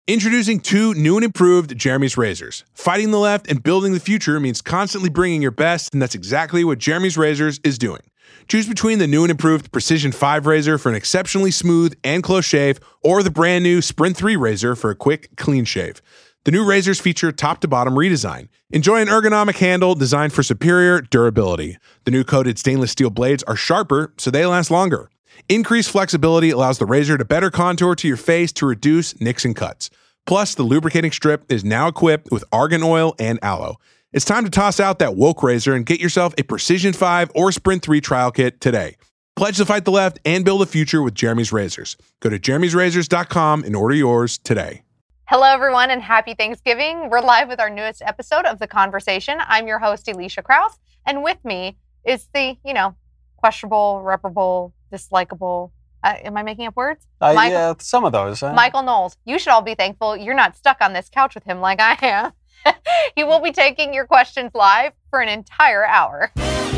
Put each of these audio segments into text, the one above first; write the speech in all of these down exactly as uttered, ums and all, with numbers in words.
Introducing two new and improved Jeremy's razors. Fighting the left and building the future means constantly bringing your best, and that's exactly what Jeremy's Razors is doing. Choose between the new and improved Precision five razor for an exceptionally smooth and close shave, or the brand new Sprint three razor for a quick, clean shave. The new razors feature top-to-bottom redesign. Enjoy an ergonomic handle designed for superior durability. The new coated stainless steel blades are sharper, so they last longer. Increased flexibility allows the razor to better contour to your face to reduce nicks and cuts. Plus, the lubricating strip is now equipped with argan oil and aloe. It's time to toss out that woke razor and get yourself a Precision five or Sprint three trial kit today. Pledge to fight the left and build a future with Jeremy's Razors. Go to jeremy's razors dot com and order yours today. Hello, everyone, and happy Thanksgiving. We're live with our newest episode of The Conversation. I'm your host, Alicia Krause, and with me is the, you know, questionable, reparable, dislikable, uh, am I making up words? Uh, Michael, yeah, some of those. Huh? Michael Knowles. You should all be thankful you're not stuck on this couch with him like I am. He will be taking your questions live for an entire hour.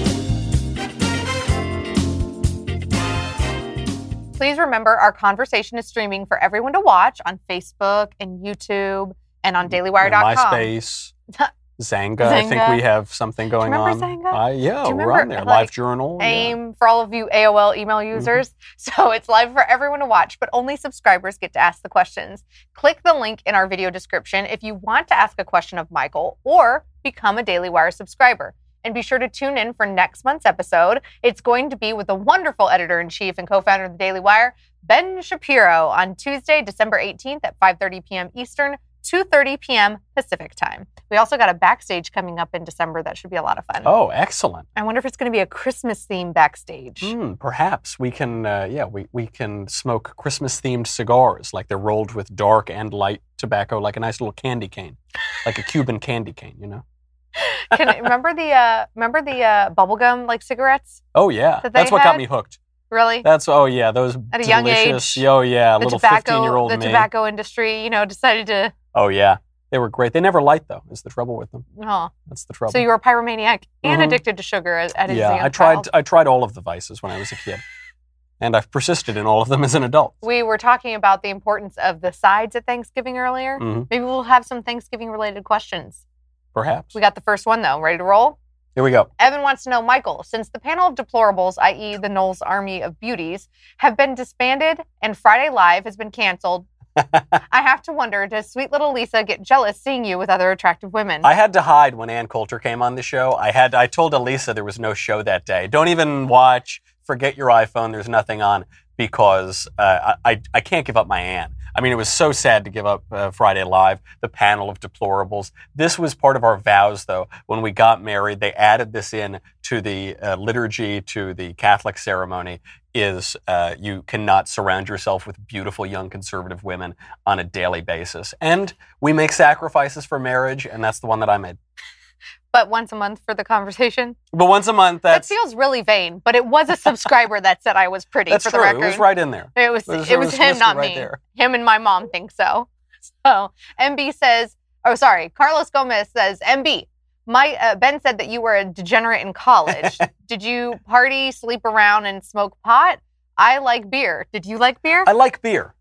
Please remember, our conversation is streaming for everyone to watch on Facebook and YouTube and on daily wire dot com. MySpace, Zanga. I think we have something going Do you on. remember Zanga? Uh, yeah, Do you we're remember, on there. like, Live Journal. AIM, yeah. for all of you A O L email users. Mm-hmm. So it's live for everyone to watch, but only subscribers get to ask the questions. Click the link in our video description if you want to ask a question of Michael or become a Daily Wire subscriber. And be sure to tune in for next month's episode. It's going to be with the wonderful editor-in-chief and co-founder of the Daily Wire, Ben Shapiro, on Tuesday, December eighteenth at five thirty p.m. Eastern, two thirty p.m. Pacific time. We also got a backstage coming up in December that should be a lot of fun. Oh, excellent. I wonder if it's going to be a Christmas theme backstage. Mm, perhaps we can, uh, yeah, we, we can smoke Christmas-themed cigars, like they're rolled with dark and light tobacco, like a nice little candy cane, like a Cuban candy cane, you know? Can, remember the uh, remember the uh, bubblegum like cigarettes? Oh yeah, that that's what had? got me hooked. Really? That's oh yeah, those at a delicious, young age. Oh yeah, the little tobacco, fifteen-year-old the me. tobacco industry, you know, decided to. Oh yeah, they were great. They never light though. Is the trouble with them? Oh, that's the trouble. So you were a pyromaniac and mm-hmm. addicted to sugar at, at yeah, a young I tried. child. I tried all of the vices when I was a kid, and I've persisted in all of them as an adult. We were talking about the importance of the sides at Thanksgiving earlier. Mm-hmm. Maybe we'll have some Thanksgiving-related questions. Perhaps. We got the first one, though. Ready to roll? Here we go. Evan wants to know, Michael, since the panel of deplorables, that is the Knowles Army of Beauties, have been disbanded and Friday Live has been canceled, I have to wonder, does sweet little Lisa get jealous seeing you with other attractive women? I had to hide when Ann Coulter came on the show. I had. I told Elisa there was no show that day. Don't even watch. Forget your iPhone. There's nothing on because uh, I, I can't give up my Ann. I mean, it was so sad to give up uh, Friday Live, the panel of deplorables. This was part of our vows, though. When we got married, they added this in to the uh, liturgy, to the Catholic ceremony, is uh, you cannot surround yourself with beautiful young conservative women on a daily basis. And we make sacrifices for marriage, and that's the one that I made. But once a month for the conversation? But once a month, that's... That feels really vain, but it was a subscriber that said I was pretty, that's for true. the record. It was right in there. It was, it was, it was, it was him, not right me. There. Him and my mom think so. So, M B says, oh, sorry, Carlos Gomez says, M B, my uh, Ben said that you were a degenerate in college. Did you party, sleep around, and smoke pot? I like beer. Did you like beer? I like beer.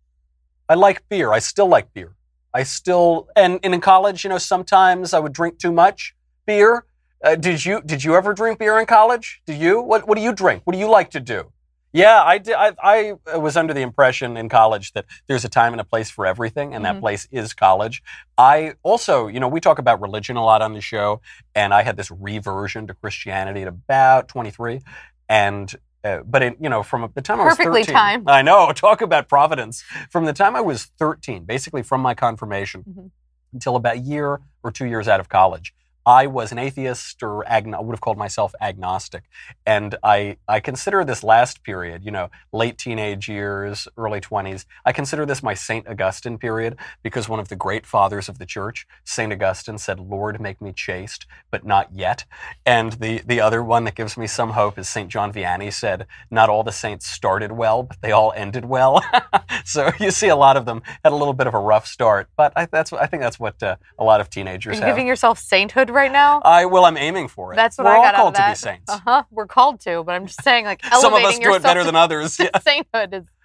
I like beer. I still like beer. I still, and, and in college, you know, sometimes I would drink too much beer. Uh, did you did you ever drink beer in college? Do you? What what do you drink? What do you like to do? Yeah, I did. I, I was under the impression in college that there's a time and a place for everything, and mm-hmm. that place is college. I also, you know, we talk about religion a lot on the show, and I had this reversion to Christianity at about twenty-three, and uh, but it, you know, from the time Perfectly I was thirteen, timed. I know. Talk about providence. From the time I was thirteen, basically from my confirmation mm-hmm. until about a year or two years out of college, I was an atheist, or agno- I would have called myself agnostic. And I, I consider this last period, you know, late teenage years, early twenties, I consider this my Saint Augustine period, because one of the great fathers of the church, Saint Augustine, said, Lord, make me chaste, but not yet. And the, the other one that gives me some hope is Saint John Vianney said, not all the saints started well, but they all ended well. So you see a lot of them had a little bit of a rough start, but I, that's, I think that's what uh, a lot of teenagers Are you have. giving yourself sainthood right now? I well, I'm aiming for it. That's what We're I got all out of called that. to be saints. Uh huh. We're called to, but I'm just saying, like, elevating Some of us do it yourself better to than others. Yeah. sainthood is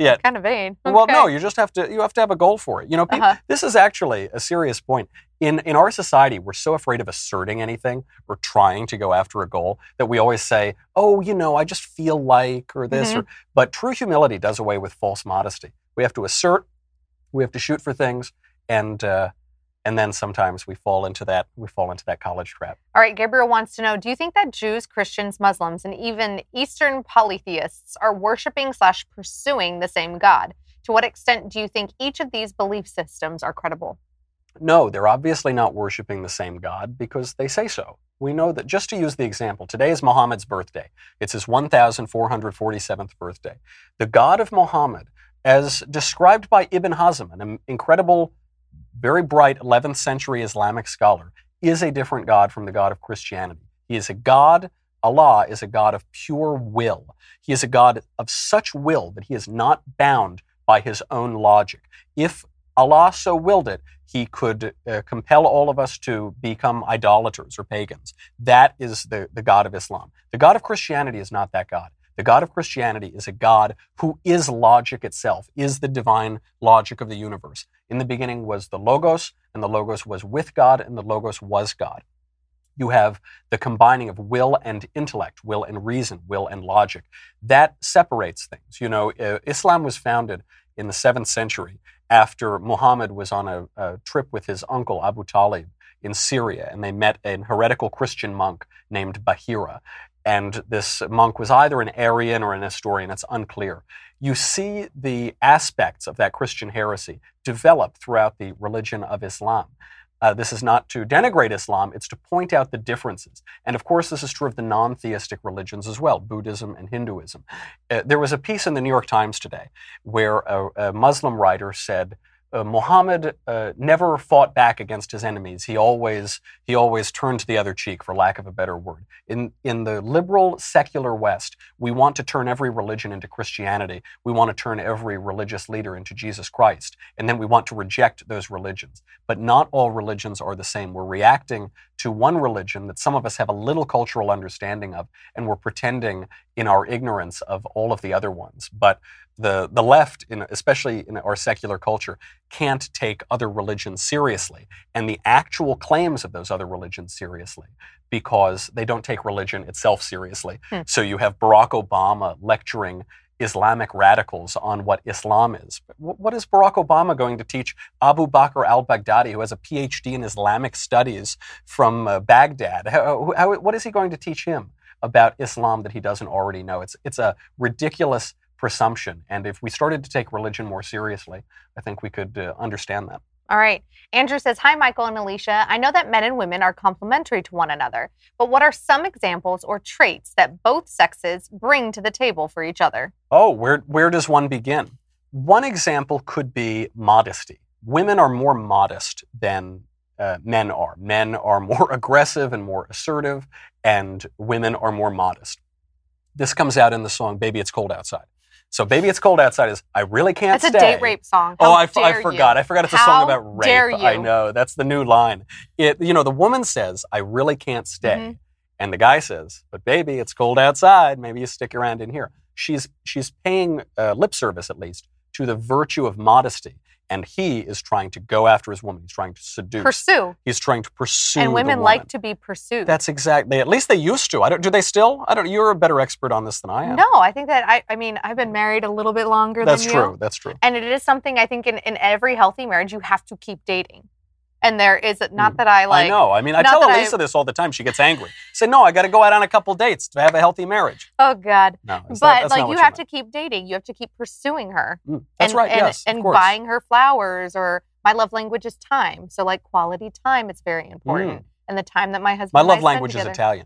Yeah. Kind of vain. Well, Okay. no, you just have to you have to have a goal for it. You know, people, Uh-huh. this is actually a serious point. In in our society, we're so afraid of asserting anything or trying to go after a goal that we always say, "Oh, you know, I just feel like," or this, Mhm. or. But true humility does away with false modesty. We have to assert, we have to shoot for things, and uh, and then sometimes we fall into that we fall into that college trap. All right, Gabriel wants to know, do you think that Jews, Christians, Muslims, and even Eastern polytheists are worshiping slash pursuing the same God? To what extent do you think each of these belief systems are credible? No, they're obviously not worshiping the same God because they say so. We know that, just to use the example, today is Muhammad's birthday. It's his one thousand four hundred forty-seventh birthday. The God of Muhammad, as described by Ibn Hazm, an incredible, very bright eleventh century Islamic scholar, is a different God from the God of Christianity. He is a God, Allah is a God of pure will. He is a God of such will that he is not bound by his own logic. If Allah so willed it, he could uh, compel all of us to become idolaters or pagans. That is the, the God of Islam. The God of Christianity is not that God. The God of Christianity is a God who is logic itself, is the divine logic of the universe. In the beginning was the Logos, and the Logos was with God, and the Logos was God. You have the combining of will and intellect, will and reason, will and logic. That separates things. You know, uh, Islam was founded in the seventh century after Muhammad was on a, a trip with his uncle Abu Talib in Syria, and they met an heretical Christian monk named Bahira. And this monk was either an Arian or an Nestorian, it's unclear. You see the aspects of that Christian heresy develop throughout the religion of Islam. Uh, this is not to denigrate Islam, it's to point out the differences. And of course, this is true of the non-theistic religions as well, Buddhism and Hinduism. Uh, there was a piece in the New York Times today where a, a Muslim writer said, Uh, Muhammad uh, never fought back against his enemies. He always he always turned the other cheek, for lack of a better word. In in the liberal secular West, we want to turn every religion into Christianity. We want to turn every religious leader into Jesus Christ, and then we want to reject those religions. But not all religions are the same. We're reacting to one religion that some of us have a little cultural understanding of, and we're pretending in our ignorance of all of the other ones. But The the left, in, especially in our secular culture, can't take other religions seriously and the actual claims of those other religions seriously because they don't take religion itself seriously. Hmm. So you have Barack Obama lecturing Islamic radicals on what Islam is. But what is Barack Obama going to teach Abu Bakr al-Baghdadi, who has a P H D in Islamic studies from uh, Baghdad? How, how, what is he going to teach him about Islam that he doesn't already know? It's it's a ridiculous presumption. And if we started to take religion more seriously, I think we could uh, understand that. All right. Andrew says, hi, Michael and Alicia. I know that men and women are complementary to one another, but what are some examples or traits that both sexes bring to the table for each other? Oh, where, where does one begin? One example could be modesty. Women are more modest than uh, men are. Men are more aggressive and more assertive, and women are more modest. This comes out in the song, Baby It's Cold Outside. So Baby It's Cold Outside is, I really can't It's stay. a date rape song. How oh, I, dare I forgot. You? I forgot it's a How song about rape. Dare you? I know. That's the new line. It, you know, the woman says, I really can't stay. Mm-hmm. And the guy says, but baby, it's cold outside. Maybe you stick around in here. She's, she's paying uh, lip service, at least, to the virtue of modesty. And he is trying to go after his woman. He's trying to seduce. Pursue. He's trying to pursue And women the like woman. to be pursued. That's exactly. At least they used to. I don't. Do they still? I don't. You're a better expert on this than I am. No, I think that, I, I mean, I've been married a little bit longer That's than you. true. That's true. And it is something I think in, in every healthy marriage, you have to keep dating. And there is, not that I like. I know. I mean, I not tell that Elisa I- this all the time. She gets angry. I say, no, I got to go out on a couple dates to have a healthy marriage. Oh, God. No, it's But not, that's like not what you you have meant. to keep dating. You have to keep pursuing her. Mm, that's and, right. And, yes, and of course. buying her flowers, or my love language is time. So like quality time is very important. Mm. And the time that my husband My and I love spend language is together. Italian.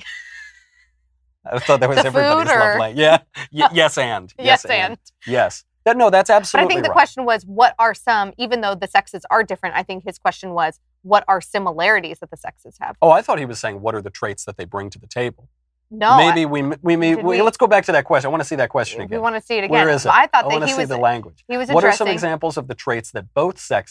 I thought that was The everybody's food, or- love language. Yeah. Y- yes, and. Yes, and. Yes. That, no, that's But I absolutely think the right. question was, what are some, even though the sexes are different, I think his question was, what are similarities that the sexes have? Oh, I thought he was saying, what are the traits that they bring to the table? No. Maybe we, we, may, Did we, we- let's go back to that question. I want to see that question I, again. we want to see it again. Where is it? But I thought I that want to he see was, the language. he was What are some addressing- examples of the traits that both sexes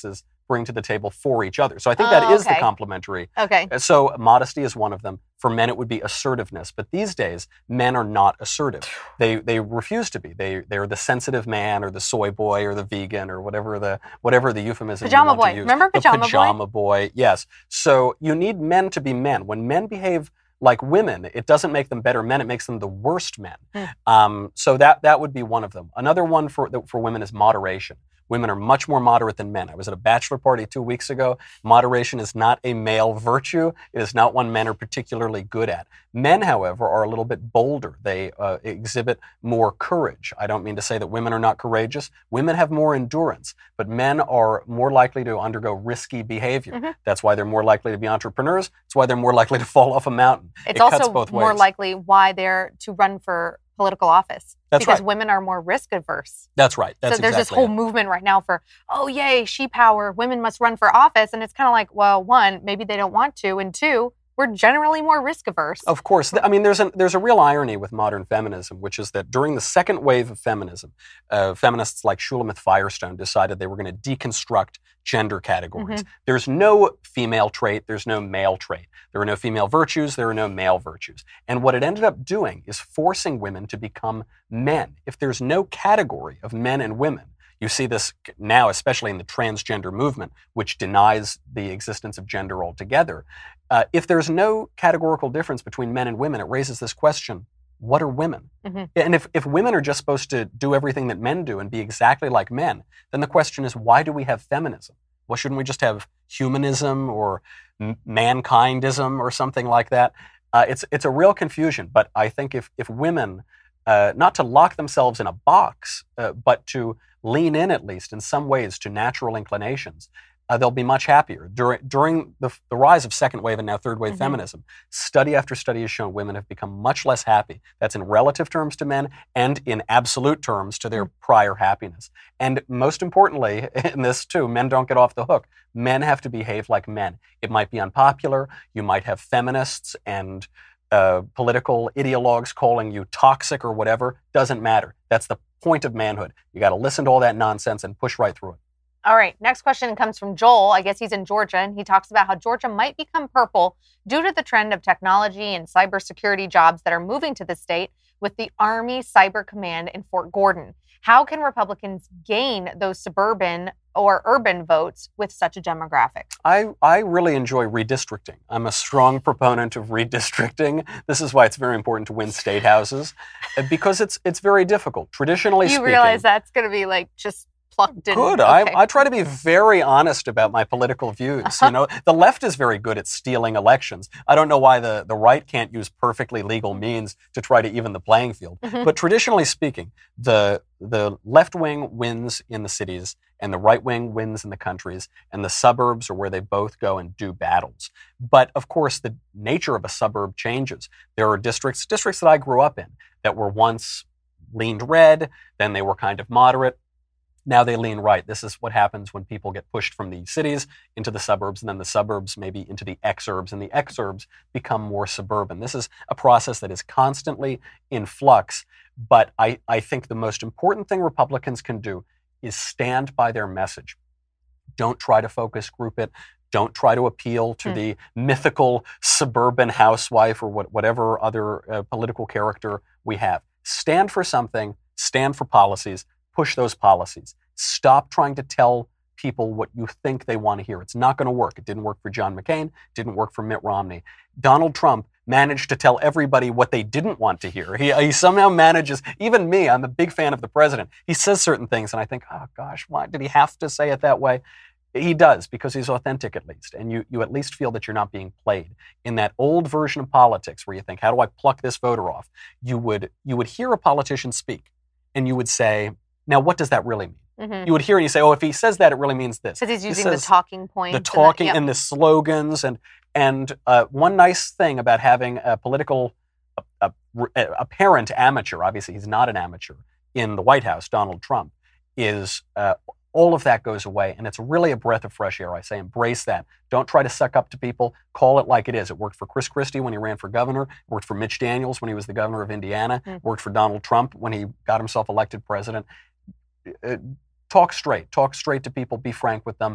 bring to the table for each other. So I think that Oh, is the okay. complementary. Okay. So modesty is one of them. For men, it would be assertiveness. But these days, men are not assertive. They they refuse to be. They they're the sensitive man or the soy boy or the vegan or whatever the whatever the euphemism you Pajama want boy. to use. Remember Pajama the boy? pajama boy? Yes. So you need men to be men. When men behave like women, it doesn't make them better men. It makes them the worst men. Mm. Um, so that that would be one of them. Another one for for women is moderation. Women are much more moderate than men. I was at a bachelor party two weeks ago. Moderation is not a male virtue. It is not one men are particularly good at. Men, however, are a little bit bolder. They uh, exhibit more courage. I don't mean to say that women are not courageous. Women have more endurance, but men are more likely to undergo risky behavior. Mm-hmm. That's why they're more likely to be entrepreneurs. That's why they're more likely to fall off a mountain. It's it also cuts both more ways. likely why they're to run for political office. That's because right. women are more risk adverse. That's right. That's so there's exactly this whole it. movement right now for, oh, yay, she power, women must run for office. And it's kind of like, well, one, maybe they don't want to. And two, we're generally more risk averse. Of course. I mean, there's, an, there's a real irony with modern feminism, which is that during the second wave of feminism, uh, feminists like Shulamith Firestone decided they were going to deconstruct gender categories. Mm-hmm. There's no female trait. There's no male trait. There are no female virtues. There are no male virtues. And what it ended up doing is forcing women to become men. If there's no category of men and women, you see this now, especially in the transgender movement, which denies the existence of gender altogether. Uh, if there's no categorical difference between men and women, it raises this question, what are women? Mm-hmm. And if, if women are just supposed to do everything that men do and be exactly like men, then the question is, why do we have feminism? Well, shouldn't we just have humanism or m- mankindism or something like that? Uh, it's, it's a real confusion, but I think if, if women, uh, not to lock themselves in a box, uh, but to lean in at least in some ways to natural inclinations, uh, they'll be much happier. During, during the, the rise of second wave and now third wave Mm-hmm. feminism, study after study has shown women have become much less happy. That's in relative terms to men and in absolute terms to their Mm-hmm. prior happiness. And most importantly, in this too, men don't get off the hook. Men have to behave like men. It might be unpopular. You might have feminists and uh, political ideologues calling you toxic or whatever. Doesn't matter. That's the point of manhood. You got to listen to all that nonsense and push right through it. All right. Next question comes from Joel. I guess he's in Georgia, and he talks about how Georgia might become purple due to the trend of technology and cybersecurity jobs that are moving to the state with the Army Cyber Command in Fort Gordon. How can Republicans gain those suburban or urban votes with such a demographic? I, I really enjoy redistricting. I'm a strong proponent of redistricting. This is why it's very important to win state houses, because it's it's very difficult. Traditionally You speaking, realize that's going to be like just plucked in. Good. Okay. I, I try to be very honest about my political views. Uh-huh. You know, the left is very good at stealing elections. I don't know why the, the right can't use perfectly legal means to try to even the playing field. Mhm. But traditionally speaking, the the left wing wins in the cities and the right wing wins in the countries, and the suburbs are where they both go and do battles. But of course, the nature of a suburb changes. There are districts, districts that I grew up in that were once leaned red, then they were kind of moderate. Now they lean right. This is what happens when people get pushed from the cities into the suburbs, and then the suburbs maybe into the exurbs, and the exurbs become more suburban. This is a process that is constantly in flux, but I, I think the most important thing Republicans can do is stand by their message. Don't try to focus group it. Don't try to appeal to Hmm. the mythical suburban housewife or what, whatever other uh, political character we have. Stand for something, stand for policies, push those policies. Stop trying to tell people what you think they want to hear. It's not going to work. It didn't work for John McCain, didn't work for Mitt Romney. Donald Trump managed to tell everybody what they didn't want to hear. He, he somehow manages, even me, I'm a big fan of the president. He says certain things and I think, oh gosh, why did he have to say it that way? He does, because he's authentic at least. And you, you at least feel that you're not being played. In that old version of politics where you think, how do I pluck this voter off? You would, you would hear a politician speak and you would say, now what does that really mean? Mhm. You would hear and you say, oh, if he says that, it really means this. Because he's He using says the talking points. The and talking yep. and the slogans. And, and uh, one nice thing about having a political, a, a, a parent amateur, obviously he's not an amateur, in the White House, Donald Trump, is uh, all of that goes away. And it's really a breath of fresh air. I say embrace that. Don't try to suck up to people. Call it like it is. It worked for Chris Christie when he ran for governor. It worked for Mitch Daniels when he was the governor of Indiana. Mm. It worked for Donald Trump when he got himself elected president. Uh, talk straight. Talk straight to people. Be frank with them.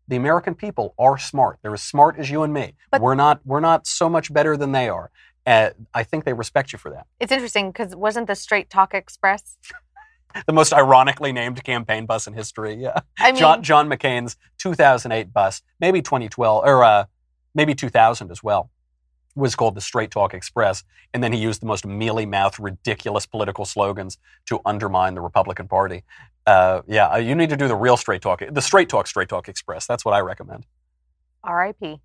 the American people are smart. They're as smart as you and me. But we're not we're not so much better than they are. Uh, I think they respect you for that. It's interesting because wasn't the Straight Talk Express the most ironically named campaign bus in history? Yeah, I mean, John, John McCain's two thousand eight bus, maybe twenty twelve or uh, maybe two thousand as well, was called the Straight Talk Express, and then he used the most mealy-mouthed, ridiculous political slogans to undermine the Republican Party. Uh, yeah, you need to do the real Straight Talk, the Straight Talk Straight Talk Express. That's what I recommend. R I P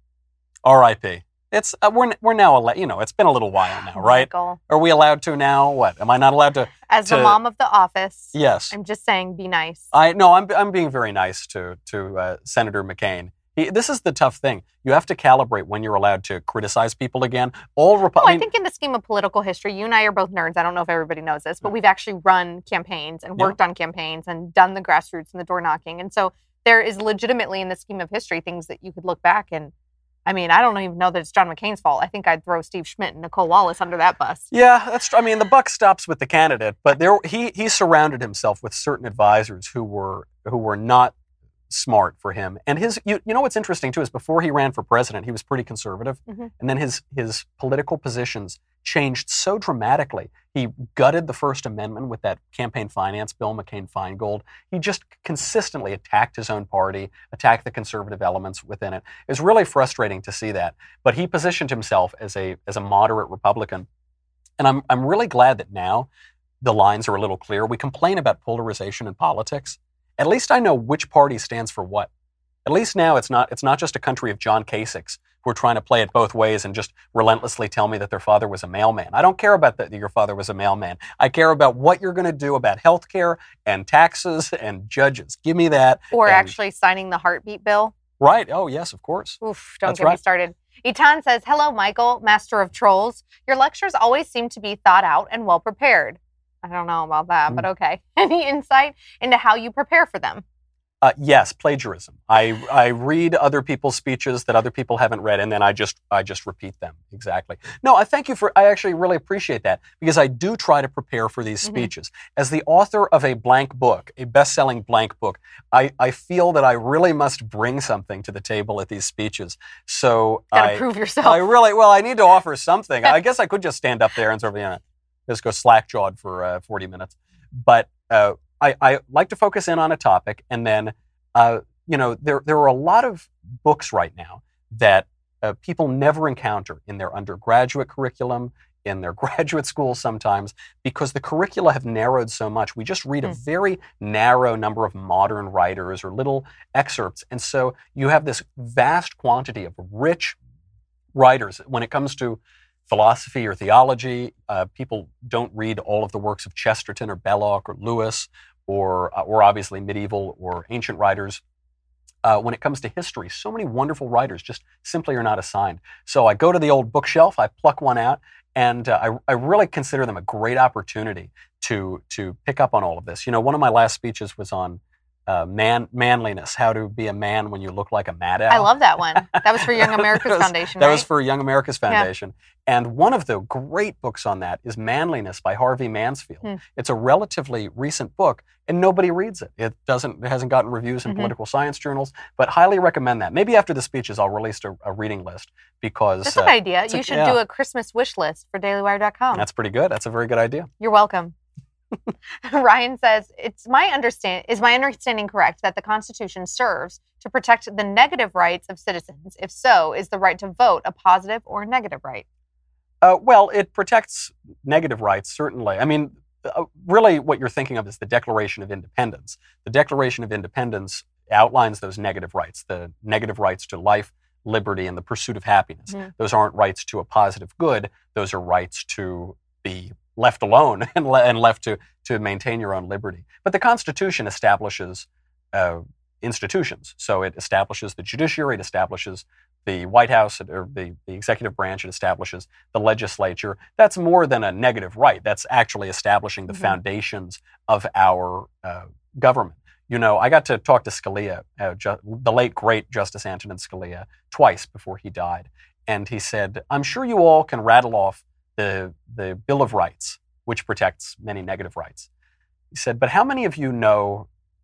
R I P It's uh, we're we're now al- you know it's been a little while now, right? Michael. Are we allowed to now? What am I not allowed to? As to, the mom of the office, yes, I'm just saying, be nice. I no, I'm I'm being very nice to to uh, Senator McCain. He, this is the tough thing. You have to calibrate when you're allowed to criticize people again. All Repu- Oh, I I mean, think in the scheme of political history, you and I are both nerds. I don't know if everybody knows this, but we've actually run campaigns and worked on campaigns and done the grassroots and the door knocking. And so there is legitimately in the scheme of history things that you could look back and, I mean, I don't even know that it's John McCain's fault. I think I'd throw Steve Schmidt and Nicole Wallace under that bus. Yeah, that's true. I mean, the buck stops with the candidate, but there he he surrounded himself with certain advisors who were who were not smart for him. And his you, you know what's interesting too is before he ran for president, he was pretty conservative. Mm-hmm. And then his his political positions changed so dramatically. He gutted the First Amendment with that campaign finance bill, McCain-Feingold. He just consistently attacked his own party, attacked the conservative elements within it. It was really frustrating to see that. But he positioned himself as a as a moderate Republican. And I'm I'm really glad that now the lines are a little clear. We complain about polarization in politics. At least I know which party stands for what. At least now it's not it's not just a country of John Kasichs who are trying to play it both ways and just relentlessly tell me that their father was a mailman. I don't care about that your father was a mailman. I care about what you're going to do about health care and taxes and judges. Give me that. Or and, actually signing the heartbeat bill. Right. Oh, yes, of course. Oof, don't That's get right. me started. Etan says, hello, Michael, master of trolls. Your lectures always seem to be thought out and well prepared. I don't know about that, Mm. but okay. Any insight into how you prepare for them? Uh, yes, plagiarism. I I read other people's speeches that other people haven't read, and then I just I just repeat them exactly. No, I thank you for. I actually really appreciate that because I do try to prepare for these Mhm. speeches. As the author of a blank book, a best-selling blank book, I I feel that I really must bring something to the table at these speeches. So Gotta I prove yourself. I really well I need to offer something. I guess I could just stand up there and sort of you know just go slack-jawed for uh, forty minutes, but. Uh, I, I like to focus in on a topic, and then, uh, you know, there there are a lot of books right now that uh, people never encounter in their undergraduate curriculum, in their graduate school sometimes, because the curricula have narrowed so much. We just read a Mm. very narrow number of modern writers or little excerpts, and so you have this vast quantity of rich writers when it comes to philosophy or theology. Uh, people don't read all of the works of Chesterton or Belloc or Lewis or, uh, or obviously medieval or ancient writers. Uh, when it comes to history, so many wonderful writers just simply are not assigned. So I go to the old bookshelf, I pluck one out, and uh, I, I really consider them a great opportunity to, to pick up on all of this. You know, one of my last speeches was on Uh, man, manliness, how to be a man when you look like a mad owl. I love that one. That was for Young America's That was- Foundation, That right? was for Young America's Foundation. And one of the great books on that is Manliness by Harvey Mansfield. Hmm. It's a relatively recent book, and nobody reads it. It doesn't. It hasn't gotten reviews in Mhm. political science journals, but highly recommend that. Maybe after the speeches, I'll release a, a reading list because That's a uh, good idea. it's a- You should yeah. do a Christmas wish list for daily wire dot com. that's pretty good. That's a very good idea. You're welcome. Ryan says, "It's my understand is my understanding correct that the Constitution serves to protect the negative rights of citizens? If so, is the right to vote a positive or negative right?" Uh, well, it protects negative rights, certainly. I mean, uh, really what you're thinking of is the Declaration of Independence. The Declaration of Independence outlines those negative rights, the negative rights to life, liberty, and the pursuit of happiness. Mhm. Those aren't rights to a positive good. Those are rights to be left alone and, le- and left to, to maintain your own liberty. But the Constitution establishes uh, institutions. So it establishes the judiciary, it establishes the White House, or the, the executive branch, it establishes the legislature. That's more than a negative right. That's actually establishing the Mhm. foundations of our uh, government. You know, I got to talk to Scalia, uh, ju- the late, great Justice Antonin Scalia, twice before he died. And he said, I'm sure you all can rattle off the, the Bill of Rights, which protects many negative rights. He said, but how many of you know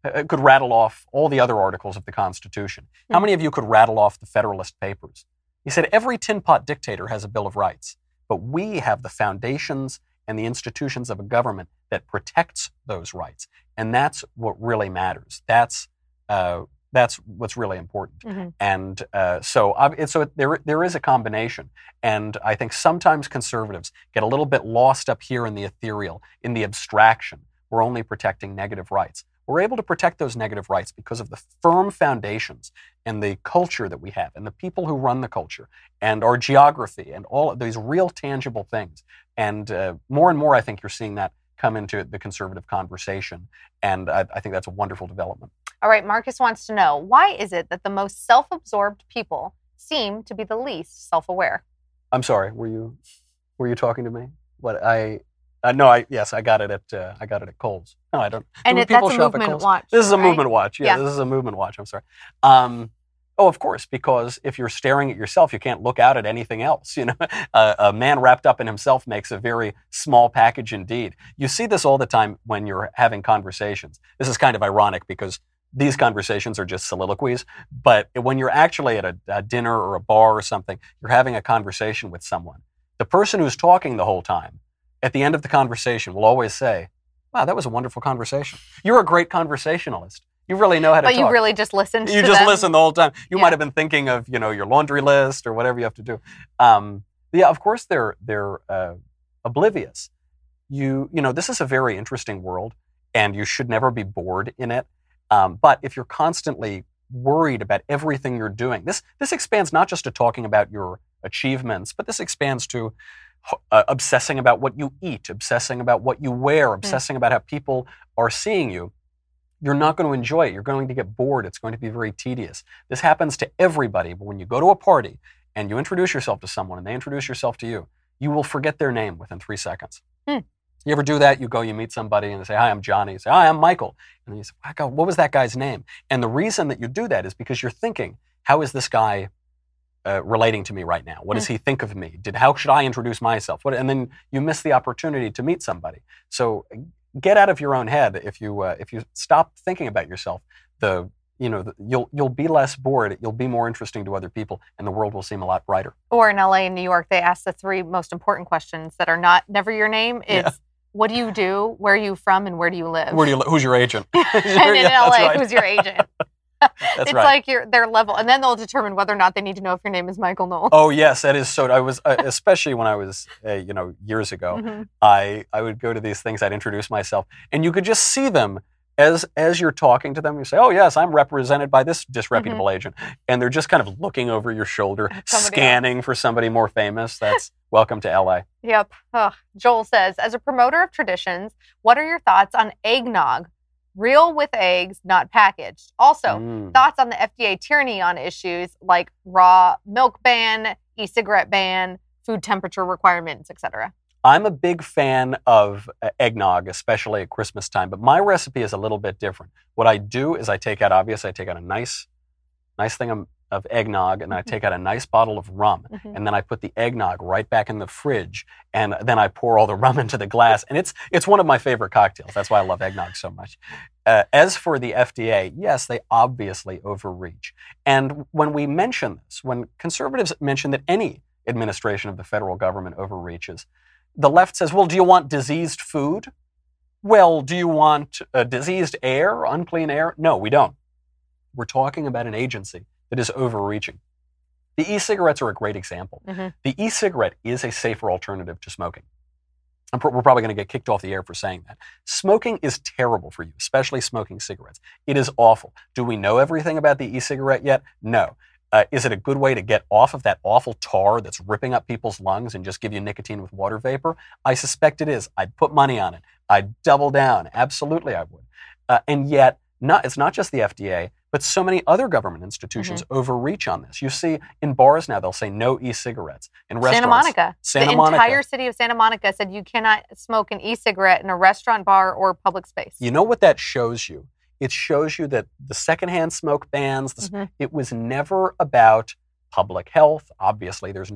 uh, could rattle off all the other articles of the Constitution? Mm-hmm. How many of you could rattle off the Federalist Papers? He said, every tin pot dictator has a Bill of Rights, but we have the foundations and the institutions of a government that protects those rights. And that's what really matters. That's uh, that's what's really important. Mm-hmm. And uh, so, uh, so there there is a combination. And I think sometimes conservatives get a little bit lost up here in the ethereal, in the abstraction. We're only protecting negative rights. We're able to protect those negative rights because of the firm foundations and the culture that we have and the people who run the culture and our geography and all of these real tangible things. And uh, more and more, I think you're seeing that come into the conservative conversation. And I, I think that's a wonderful development. All right, Marcus wants to know, why is it that the most self-absorbed people seem to be the least self-aware? I'm sorry, were you were you talking to me? What I... Uh, no, I yes, I got it at uh, I got it at Kohl's. No, I don't. And do it, that's a movement watch. This is a right? movement watch. Yeah, yeah, this is a movement watch. I'm sorry. Um, oh, of course, because if you're staring at yourself, you can't look out at anything else. You know, uh, a man wrapped up in himself makes a very small package indeed. You see this all the time when you're having conversations. This is kind of ironic because these conversations are just soliloquies. But when you're actually at a, a dinner or a bar or something, you're having a conversation with someone. The person who's talking the whole time, at the end of the conversation, will always say, wow, that was a wonderful conversation. You're a great conversationalist. You really know how to but talk. But you really just listened to You them. just listen the whole time. You yeah. might have been thinking of, you know, your laundry list or whatever you have to do. Um, yeah, of course they're they're uh, oblivious. You you know, this is a very interesting world, and you should never be bored in it. Um, but if you're constantly worried about everything you're doing, this this expands not just to talking about your achievements, but this expands to Uh, obsessing about what you eat, obsessing about what you wear, obsessing mm. about how people are seeing you. You're not going to enjoy it. You're going to get bored. It's going to be very tedious. This happens to everybody. But when you go to a party and you introduce yourself to someone and they introduce yourself to you, you will forget their name within three seconds. Mm. You ever do that? You go, you meet somebody and they say, hi, I'm Johnny. You say, hi, I'm Michael. And then you say, wow, what was that guy's name? And the reason that you do that is because you're thinking, how is this guy Uh, relating to me right now? What does he think of me? Did how should I introduce myself? What, and then you miss the opportunity to meet somebody. So get out of your own head. If you uh, if you stop thinking about yourself, the you know the, you'll you'll be less bored. You'll be more interesting to other people, and the world will seem a lot brighter. Or in L A and New York, they ask the three most important questions that are not never your name. It's yeah. what do you do? Where are you from? And where do you live? Where do you? Who's your agent? And in yeah, L A, right. who's your agent? That's it's right. like your their level, and then they'll determine whether or not they need to know if your name is Michael Knowles. Oh yes, that is so. I was uh, especially when I was uh, you know years ago. Mm-hmm. I I would go to these things. I'd introduce myself, and you could just see them as as you're talking to them. You say, "Oh yes, I'm represented by this disreputable mm-hmm. agent," and they're just kind of looking over your shoulder, scanning else. for somebody more famous. That's welcome to L A. Yep. Oh, Joel says, as a promoter of traditions, what are your thoughts on eggnog? Real with eggs, not packaged. Also, mm. thoughts on the F D A tyranny on issues like raw milk ban, e-cigarette ban, food temperature requirements, et cetera. I'm a big fan of uh, eggnog, especially at Christmas time, but my recipe is a little bit different. What I do is I take out, obviously, I take out a nice, nice thing of, of eggnog, and mm-hmm. I take out a nice bottle of rum, mm-hmm. and then I put the eggnog right back in the fridge, and then I pour all the rum into the glass, and it's it's one of my favorite cocktails. That's why I love eggnog so much. Uh, as for the F D A, yes, they obviously overreach. And when we mention this, when conservatives mention that any administration of the federal government overreaches, the left says, well, do you want diseased food? Well, do you want uh, diseased air, unclean air? No, we don't. We're talking about an agency that is overreaching. The e-cigarettes are a great example. Mm-hmm. The e-cigarette is a safer alternative to smoking. I'm pr- we're probably going to get kicked off the air for saying that. Smoking is terrible for you, especially smoking cigarettes. It is awful. Do we know everything about the e-cigarette yet? No. Uh, is it a good way to get off of that awful tar that's ripping up people's lungs and just give you nicotine with water vapor? I suspect it is. I'd put money on it. I'd double down. Absolutely, I would. Uh, and yet, not, it's not just the F D A, but so many other government institutions mm-hmm. overreach on this. You see, in bars now, they'll say no e-cigarettes. In restaurants, Santa Monica. Santa the Monica. entire city of Santa Monica said you cannot smoke an e-cigarette in a restaurant, bar, or public space. You know what that shows you? It shows you that the secondhand smoke bans, mm-hmm. it was never about public health. Obviously, there's no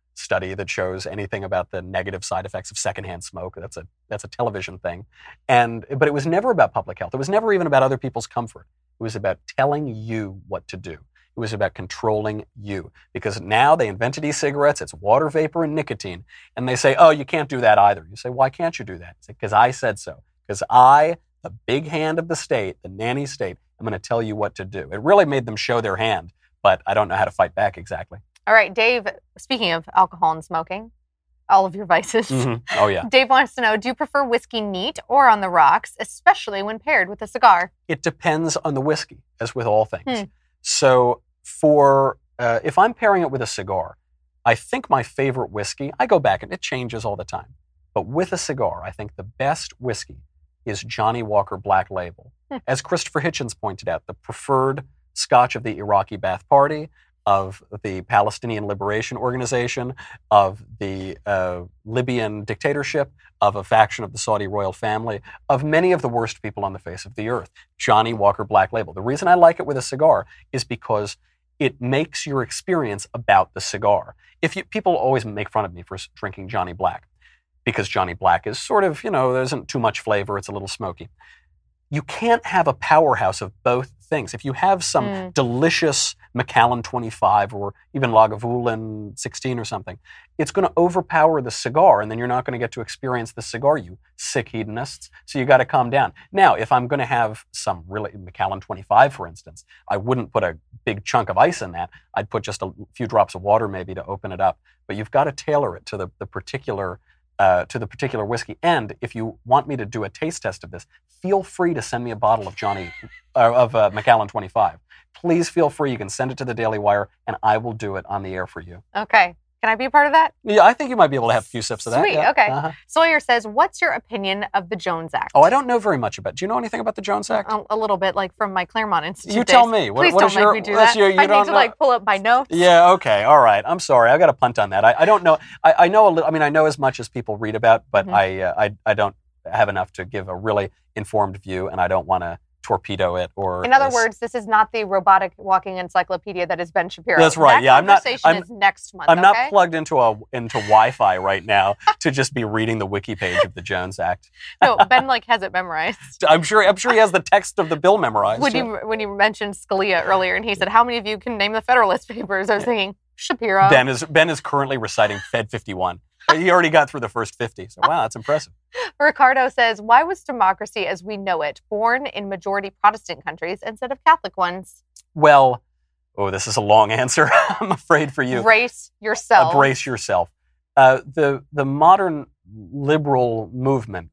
study that shows anything about the negative side effects of secondhand smoke. That's a that's a television thing, and but it was never about public health. It was never even about other people's comfort. It was about telling you what to do. It was about controlling you, because now they invented e-cigarettes. It's water vapor and nicotine, and they say, "Oh, you can't do that either." You say, "Why can't you do that?" You say, "Because I said so. Because I, the big hand of the state, the nanny state, I'm going to tell you what to do." It really made them show their hand, but I don't know how to fight back exactly. All right, Dave, speaking of alcohol and smoking, all of your vices. Mm-hmm. Oh, yeah. Dave wants to know, do you prefer whiskey neat or on the rocks, especially when paired with a cigar? It depends on the whiskey, as with all things. Hmm. So for uh, if I'm pairing it with a cigar, I think my favorite whiskey, I go back and it changes all the time. But with a cigar, I think the best whiskey is Johnnie Walker Black Label. Hmm. As Christopher Hitchens pointed out, the preferred Scotch of the Iraqi Ba'ath Party, of the Palestinian Liberation Organization, of the uh, Libyan dictatorship, of a faction of the Saudi royal family, of many of the worst people on the face of the earth. Johnnie Walker Black Label. The reason I like it with a cigar is because it makes your experience about the cigar. If you, people always make fun of me for drinking Johnny Black, because Johnny Black is sort of, you know, there isn't too much flavor, it's a little smoky. You can't have a powerhouse of both things. If you have some mm. delicious Macallan twenty-five or even Lagavulin sixteen or something, it's going to overpower the cigar, and then you're not going to get to experience the cigar, you sick hedonists. So you got to calm down. Now, if I'm going to have some really Macallan twenty-five, for instance, I wouldn't put a big chunk of ice in that. I'd put just a few drops of water maybe to open it up. But you've got to tailor it to the, the particular Uh, to the particular whiskey. And if you want me to do a taste test of this, feel free to send me a bottle of Johnny, uh, of uh, Macallan twenty-five. Please feel free. You can send it to the Daily Wire, and I will do it on the air for you. Okay. Can I be a part of that? Yeah, I think you might be able to have a few sips of that. Sweet, yeah. okay. Uh-huh. Sawyer says, what's your opinion of the Jones Act? Oh, I don't know very much about it. Do you know anything about the Jones Act? A, a little bit, like from my Claremont Institute You days. tell me. What, Please what don't is make your, me do that's that. Your, you I don't need to know? like pull up my notes. Yeah, okay, all right. I'm sorry. I got to punt on that. I, I don't know. I, I know a little. I mean, I know as much as people read about, but Mm-hmm. I, uh, I I don't have enough to give a really informed view, and I don't want to torpedo it or. In other uh, words, this is not the robotic walking encyclopedia that is Ben Shapiro. That's right. That Yeah, I'm not. conversation I'm, is next month. I'm okay? not plugged into a into Wi-Fi right now to just be reading the wiki page of the Jones Act. No, Ben like has it memorized. I'm sure. I'm sure he has the text of the bill memorized. When yeah. you when you mentioned Scalia earlier, and he said, "How many of you can name the Federalist Papers?" I was thinking Shapiro. Ben is Ben is currently reciting Fed fifty-one. He already got through the first fifty. So wow, that's impressive. Ricardo says, why was democracy as we know it born in majority Protestant countries instead of Catholic ones? Well, oh, this is a long answer, I'm afraid for you. Brace yourself. Uh, brace yourself. Uh, the, the modern liberal movement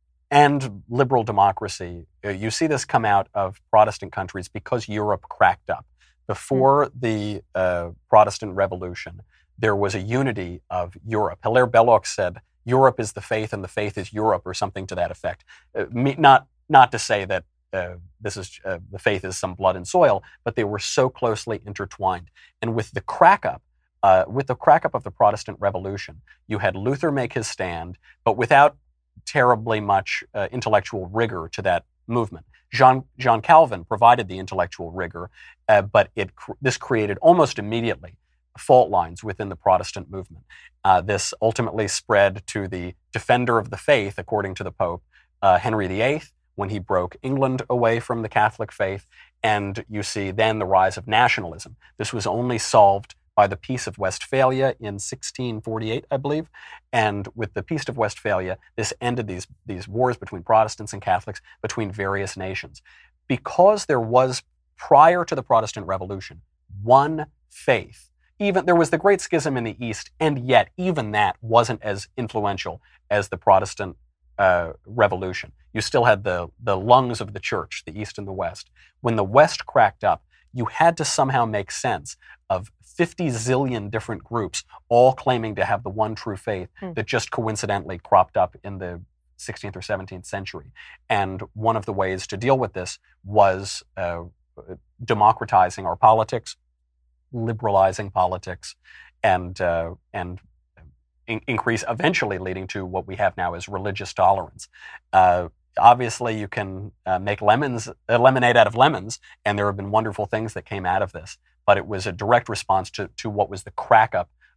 and liberal democracy, uh, you see this come out of Protestant countries because Europe cracked up. Before mm. the uh, Protestant Revolution, there was a unity of Europe. Hilaire Belloc said, Europe is the faith and the faith is Europe, or something to that effect. Uh, me, not, not to say that uh, this is uh, the faith is some blood and soil, but they were so closely intertwined. And with the crack up, uh, with the crack up of the Protestant Revolution, you had Luther make his stand, but without terribly much uh, intellectual rigor to that movement. John, John Calvin provided the intellectual rigor, uh, but it this created almost immediately fault lines within the Protestant movement. Uh, this ultimately spread to the defender of the faith, according to the Pope, uh, Henry the Eighth, when he broke England away from the Catholic faith. And you see then the rise of nationalism. This was only solved by the Peace of Westphalia in sixteen forty-eight, I believe. And with the Peace of Westphalia, this ended these, these wars between Protestants and Catholics, between various nations. Because there was, prior to the Protestant Revolution, one faith. Even there was the Great Schism in the East, and yet even that wasn't as influential as the Protestant uh, Revolution. You still had the, the lungs of the church, the East and the West. When the West cracked up, you had to somehow make sense of fifty zillion different groups all claiming to have the one true faith mm. that just coincidentally cropped up in the sixteenth or seventeenth century. And one of the ways to deal with this was uh, democratizing our politics, liberalizing politics, and uh, and in- increase eventually leading to what we have now as religious tolerance. Uh, obviously, you can uh, make lemons, uh, lemonade out of lemons, and there have been wonderful things that came out of this. But it was a direct response to to what was the crack up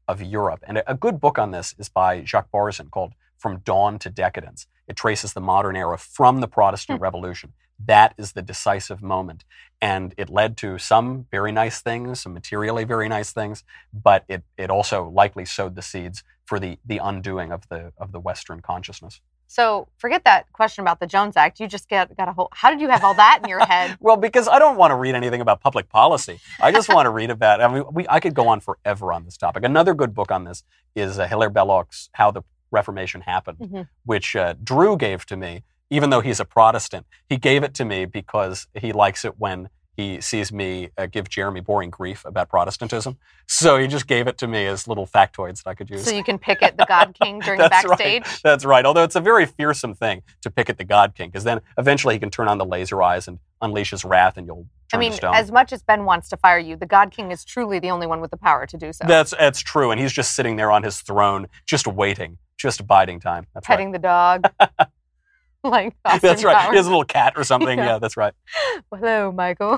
of Europe. And a, a good book on this is by Jacques Barzun called From Dawn to Decadence. It traces the modern era from the Protestant Hmm. Revolution. That is the decisive moment. And it led to some very nice things, some materially very nice things, but it, it also likely sowed the seeds for the, the undoing of the of the Western consciousness. So forget that question about the Jones Act. You just get got a whole. How did you have all that in your head? Well, because I don't want to read anything about public policy. I just want to read about, I mean, we, I could go on forever on this topic. Another good book on this is uh, Hilaire Belloc's How the Reformation Happened, Mhm. which uh, Drew gave to me, even though he's a Protestant. He gave it to me because he likes it when he sees me uh, give Jeremy boring grief about Protestantism. So he just gave it to me as little factoids that I could use. So you can pick at the God King during the That's backstage. Right. That's right. Although it's a very fearsome thing to pick at the God King, because then eventually he can turn on the laser eyes and unleash his wrath, and you'll I turn mean, to stone. as much as Ben wants to fire you, the God King is truly the only one with the power to do so. That's that's true, and he's just sitting there on his throne, just waiting, just biding time. That's Petting right. the dog. Like Austin That's right. Powers. He has a little cat or something. Yeah. Yeah, that's right. Hello, Michael.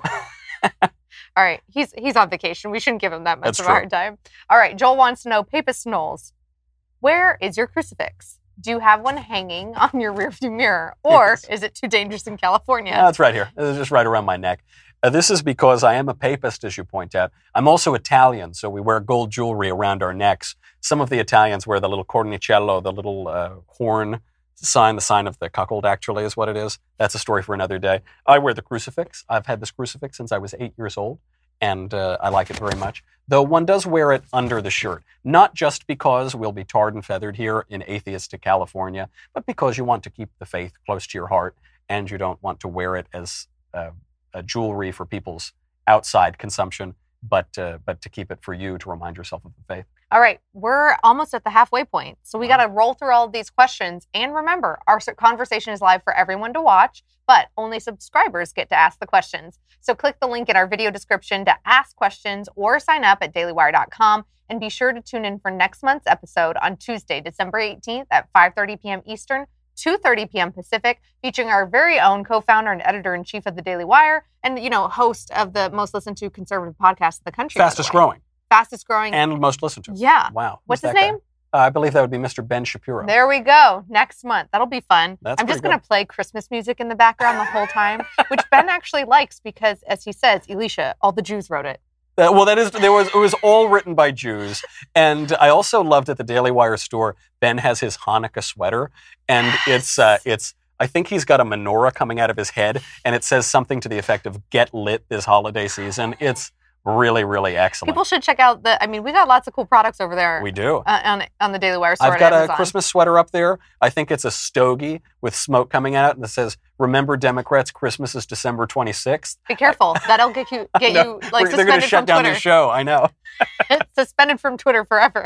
All right, he's he's on vacation. We shouldn't give him that much That's of true. a hard time. All right, Joel wants to know, Papist Knowles, where is your crucifix? Do you have one hanging on your rearview mirror, or Yes. is it too dangerous in California? Yeah, that's right here. It's just right around my neck. Uh, this is because I am a papist, as you point out. I'm also Italian, so we wear gold jewelry around our necks. Some of the Italians wear the little cornicello, the little uh, horn sign, the sign of the cuckold, actually, is what it is. That's a story for another day. I wear the crucifix. I've had this crucifix since I was eight years old, and uh, I like it very much. Though one does wear it under the shirt, not just because we'll be tarred and feathered here in atheistic California, but because you want to keep the faith close to your heart, and you don't want to wear it as uh, a jewelry for people's outside consumption, but uh, but to keep it for you to remind yourself of the faith. All right, we're almost at the halfway point. So we Wow. got to roll through all of these questions. And remember, our s- conversation is live for everyone to watch, but only subscribers get to ask the questions. So click the link in our video description to ask questions or sign up at daily wire dot com. And be sure to tune in for next month's episode on Tuesday, December eighteenth at five thirty p.m. Eastern, two thirty p.m. Pacific, featuring our very own co-founder and editor-in-chief of the Daily Wire and, you know, host of the most listened to conservative podcast in the country. by the Fastest way. growing Fastest growing. and most listened to. Yeah. Wow. What's Who's his that guy? name? Uh, I believe that would be Mister Ben Shapiro. There we go. Next month. That'll be fun. That's I'm just pretty going to play Christmas music in the background the whole time, which Ben actually likes because, as he says, Elisha, all the Jews wrote it. Uh, well, that is there was it was all written by Jews, and I also loved at the Daily Wire store. Ben has his Hanukkah sweater, and it's uh, it's. I think he's got a menorah coming out of his head, and it says something to the effect of "Get lit this holiday season." It's really, really excellent. People should check out the, I mean, we got lots of cool products over there we do. uh, on, on the Daily Wire store. I've at got a Amazon. Christmas sweater up there. I think it's a stogie with smoke coming out, and it says, "Remember, Democrats, Christmas is December twenty-sixth." Be careful. That'll get you, get No, you like, they're going suspended to shut from down Twitter. the show. I know. Suspended from Twitter forever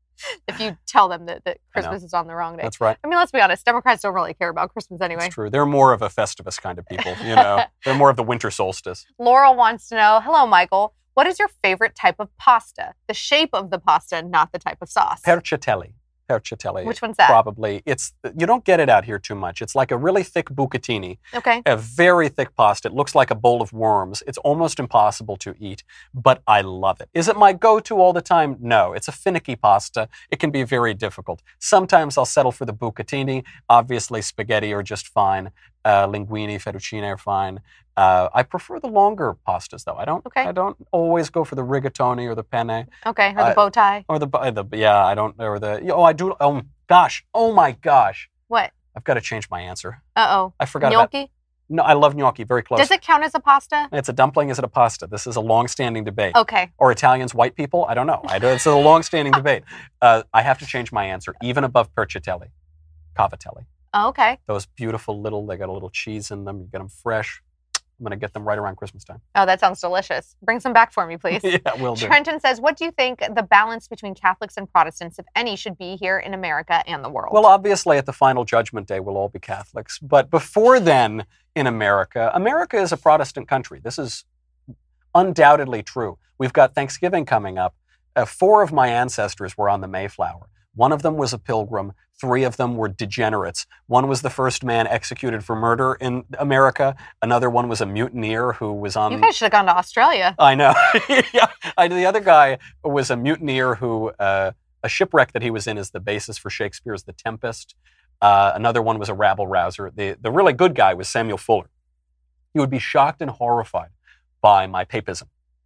if you tell them that, that I know. Christmas is on the wrong day. That's right. I mean, let's be honest. Democrats don't really care about Christmas anyway. It's true. They're more of a Festivus kind of people, you know. They're more of the winter solstice. Laurel wants to know, hello, Michael. What is your favorite type of pasta? The shape of the pasta, not the type of sauce. Percatelli. Percatelli. Which one's that? Probably. It's you don't get it out here too much. It's like a really thick bucatini, Okay. a very thick pasta. It looks like a bowl of worms. It's almost impossible to eat, but I love it. Is it my go-to all the time? No. It's a finicky pasta. It can be very difficult. Sometimes I'll settle for the bucatini. Obviously, spaghetti are just fine. Uh, linguine, fettuccine are fine. Uh, I prefer the longer pastas, though. I don't. Okay. I don't always go for the rigatoni or the penne. Okay. Or the I- bow tie. Or the, the yeah, I don't, or the, oh, I do, oh, gosh, oh my gosh. What? I've got to change my answer. Uh-oh. I forgot about, Gnocchi? no, I love gnocchi, very close. Does it count as a pasta? It's a dumpling, is it a pasta? This is a long-standing debate. Okay. Or Italians, white people? I don't know. I don't, it's a long-standing debate. Uh, I have to change my answer, even above percatelli, cavatelli. Oh, okay. Those beautiful little, they got a little cheese in them. You get them fresh. I'm going to get them right around Christmas time. Oh, that sounds delicious. Bring some back for me, please. Yeah, will do. Trenton says, what do you think the balance between Catholics and Protestants, if any, should be here in America and the world? Well, obviously, at the final judgment day, we'll all be Catholics. But before then, in America, America is a Protestant country. This is undoubtedly true. We've got Thanksgiving coming up. Uh, four of my ancestors were on the Mayflower. One of them was a pilgrim. Three of them were degenerates. One was the first man executed for murder in America. Another one was a mutineer who was on... You guys should have gone to Australia. I know. yeah. I, the other guy was a mutineer who... Uh, a shipwreck that he was in is the basis for Shakespeare's The Tempest. Uh, another one was a rabble-rouser. The, the really good guy was Samuel Fuller. You would be shocked and horrified by my papism.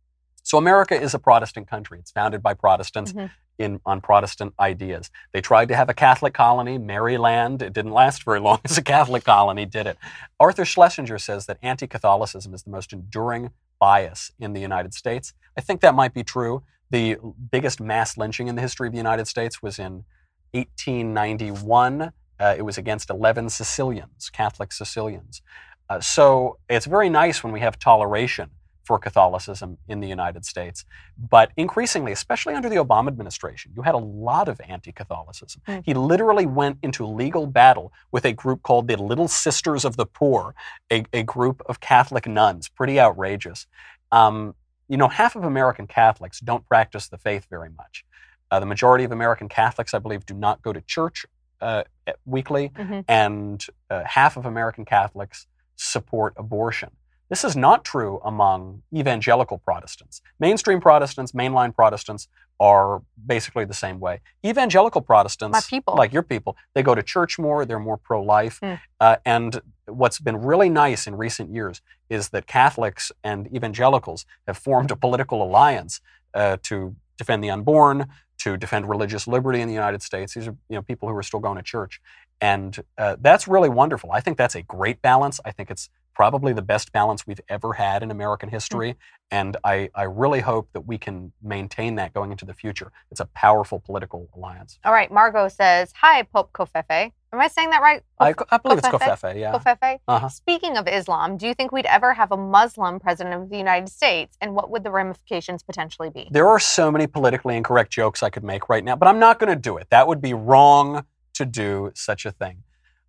So America is a Protestant country. It's founded by Protestants mm-hmm. in on Protestant ideas. They tried to have a Catholic colony, Maryland. It didn't last very long as a Catholic colony, did it? Arthur Schlesinger says that anti-Catholicism is the most enduring bias in the United States. I think that might be true. The biggest mass lynching in the history of the United States was in eighteen ninety-one. Uh, it was against eleven Sicilians, Catholic Sicilians. Uh, so it's very nice when we have toleration for Catholicism in the United States. But increasingly, especially under the Obama administration, you had a lot of anti-Catholicism. Mm. He literally went into legal battle with a group called the Little Sisters of the Poor, a, a group of Catholic nuns, pretty outrageous. Um, you know, half of American Catholics don't practice the faith very much. Uh, the majority of American Catholics, I believe, do not go to church uh, weekly, mm-hmm. and uh, half of American Catholics support abortion. This is not true among evangelical Protestants. Mainstream Protestants, mainline Protestants are basically the same way. Evangelical Protestants, My people. like your people, they go to church more, they're more pro-life. Mm. Uh, and what's been really nice in recent years is that Catholics and evangelicals have formed a political alliance uh, to defend the unborn, to defend religious liberty in the United States. These are you know people who are still going to church. And uh, that's really wonderful. I think that's a great balance. I think it's probably the best balance we've ever had in American history. Mm-hmm. And I, I really hope that we can maintain that going into the future. It's a powerful political alliance. All right. Margot says, hi, Pope Covfefe. Am I saying that right? I, I believe it's Covfefe, yeah. Covfefe. Uh-huh. Speaking of Islam, do you think we'd ever have a Muslim president of the United States? And what would the ramifications potentially be? There are so many politically incorrect jokes I could make right now, but I'm not going to do it. That would be wrong to do such a thing.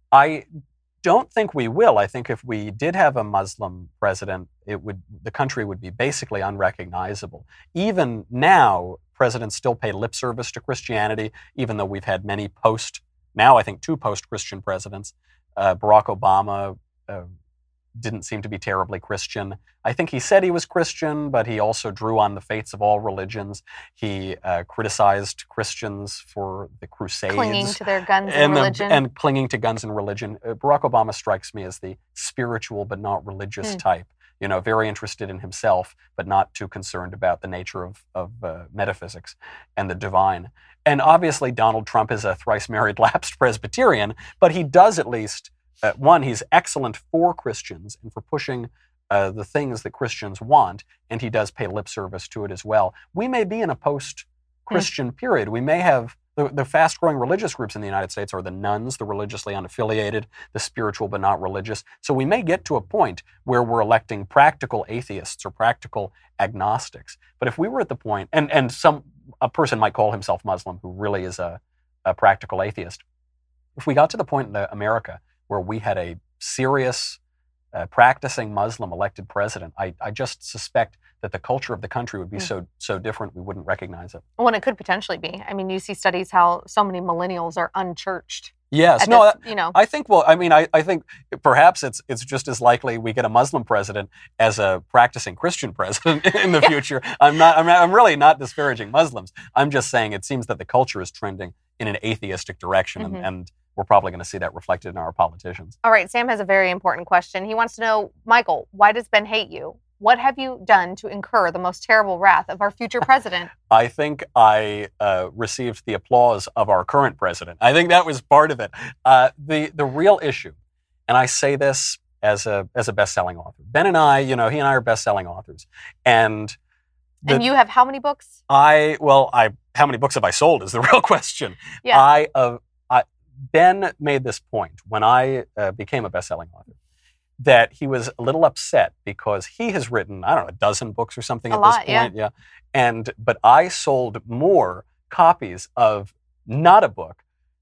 I don't think we will. I think if we did have a Muslim president, it would the country would be basically unrecognizable. Even now, presidents still pay lip service to Christianity, even though we've had many post, now I think two post-Christian presidents. Uh, Barack Obama uh, didn't seem to be terribly Christian. I think he said he was Christian, but he also drew on the faiths of all religions. He uh, criticized Christians for the Crusades. Clinging to their guns and, and religion. The, and clinging to guns and religion. Uh, Barack Obama strikes me as the spiritual but not religious hmm. type. You know, very interested in himself, but not too concerned about the nature of, of uh, metaphysics and the divine. And obviously, Donald Trump is a thrice-married lapsed Presbyterian, but he does at least Uh, one, he's excellent for Christians and for pushing uh, the things that Christians want, and he does pay lip service to it as well. We may be in a post-Christian mm. period. We may have the, the fast-growing religious groups in the United States are the nuns, the religiously unaffiliated, the spiritual but not religious. So we may get to a point where we're electing practical atheists or practical agnostics. But if we were at the point, and, and some a person might call himself Muslim who really is a, a practical atheist, if we got to the point in America where we had a serious uh, practicing Muslim elected president, I, I just suspect that the culture of the country would be mm. so so different we wouldn't recognize it. Well, and it could potentially be. I mean, you see studies how so many millennials are unchurched. Yes, no, this, you know. I think. Well, I mean, I, I think perhaps it's it's just as likely we get a Muslim president as a practicing Christian president in the future. I'm not. I'm, not, I'm really not disparaging Muslims. I'm just saying it seems that the culture is trending in an atheistic direction, mm-hmm. and, and we're probably going to see that reflected in our politicians. All right, Sam has a very important question. He wants to know, Michael, why does Ben hate you? What have you done to incur the most terrible wrath of our future president? I think I uh, received the applause of our current president. I think that was part of it. Uh, the the real issue, and I say this as a as a best-selling author. Ben and I, you know, he and I are best-selling authors, and the, and you have how many books? I well, I how many books have I sold is the real question. Yeah. I uh, I Ben made this point when I uh, became a best-selling author, that he was a little upset because he has written, I don't know, a dozen books or something a at lot, this point. Yeah. yeah. And, but I sold more copies of not a book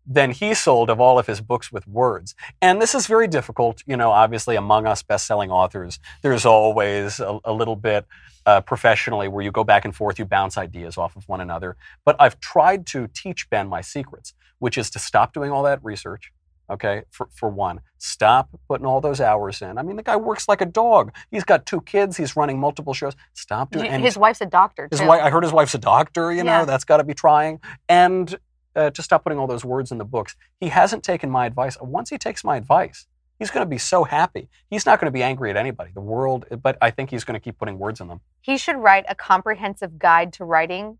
than he sold of all of his books with words. And this is very difficult. You know, obviously among us best-selling authors, there's always a, a little bit uh, professionally where you go back and forth, you bounce ideas off of one another. But I've tried to teach Ben my secrets, which is to stop doing all that research. Okay, for, for one, stop putting all those hours in. I mean, the guy works like a dog. He's got two kids. He's running multiple shows. Stop doing it. His wife's a doctor, too. His wife, I heard his wife's a doctor, you know. Yeah. That's got to be trying. And uh, to stop putting all those words in the books. He hasn't taken my advice. Once he takes my advice, he's going to be so happy. He's not going to be angry at anybody, the world, but I think he's going to keep putting words in them. He should write a comprehensive guide to writing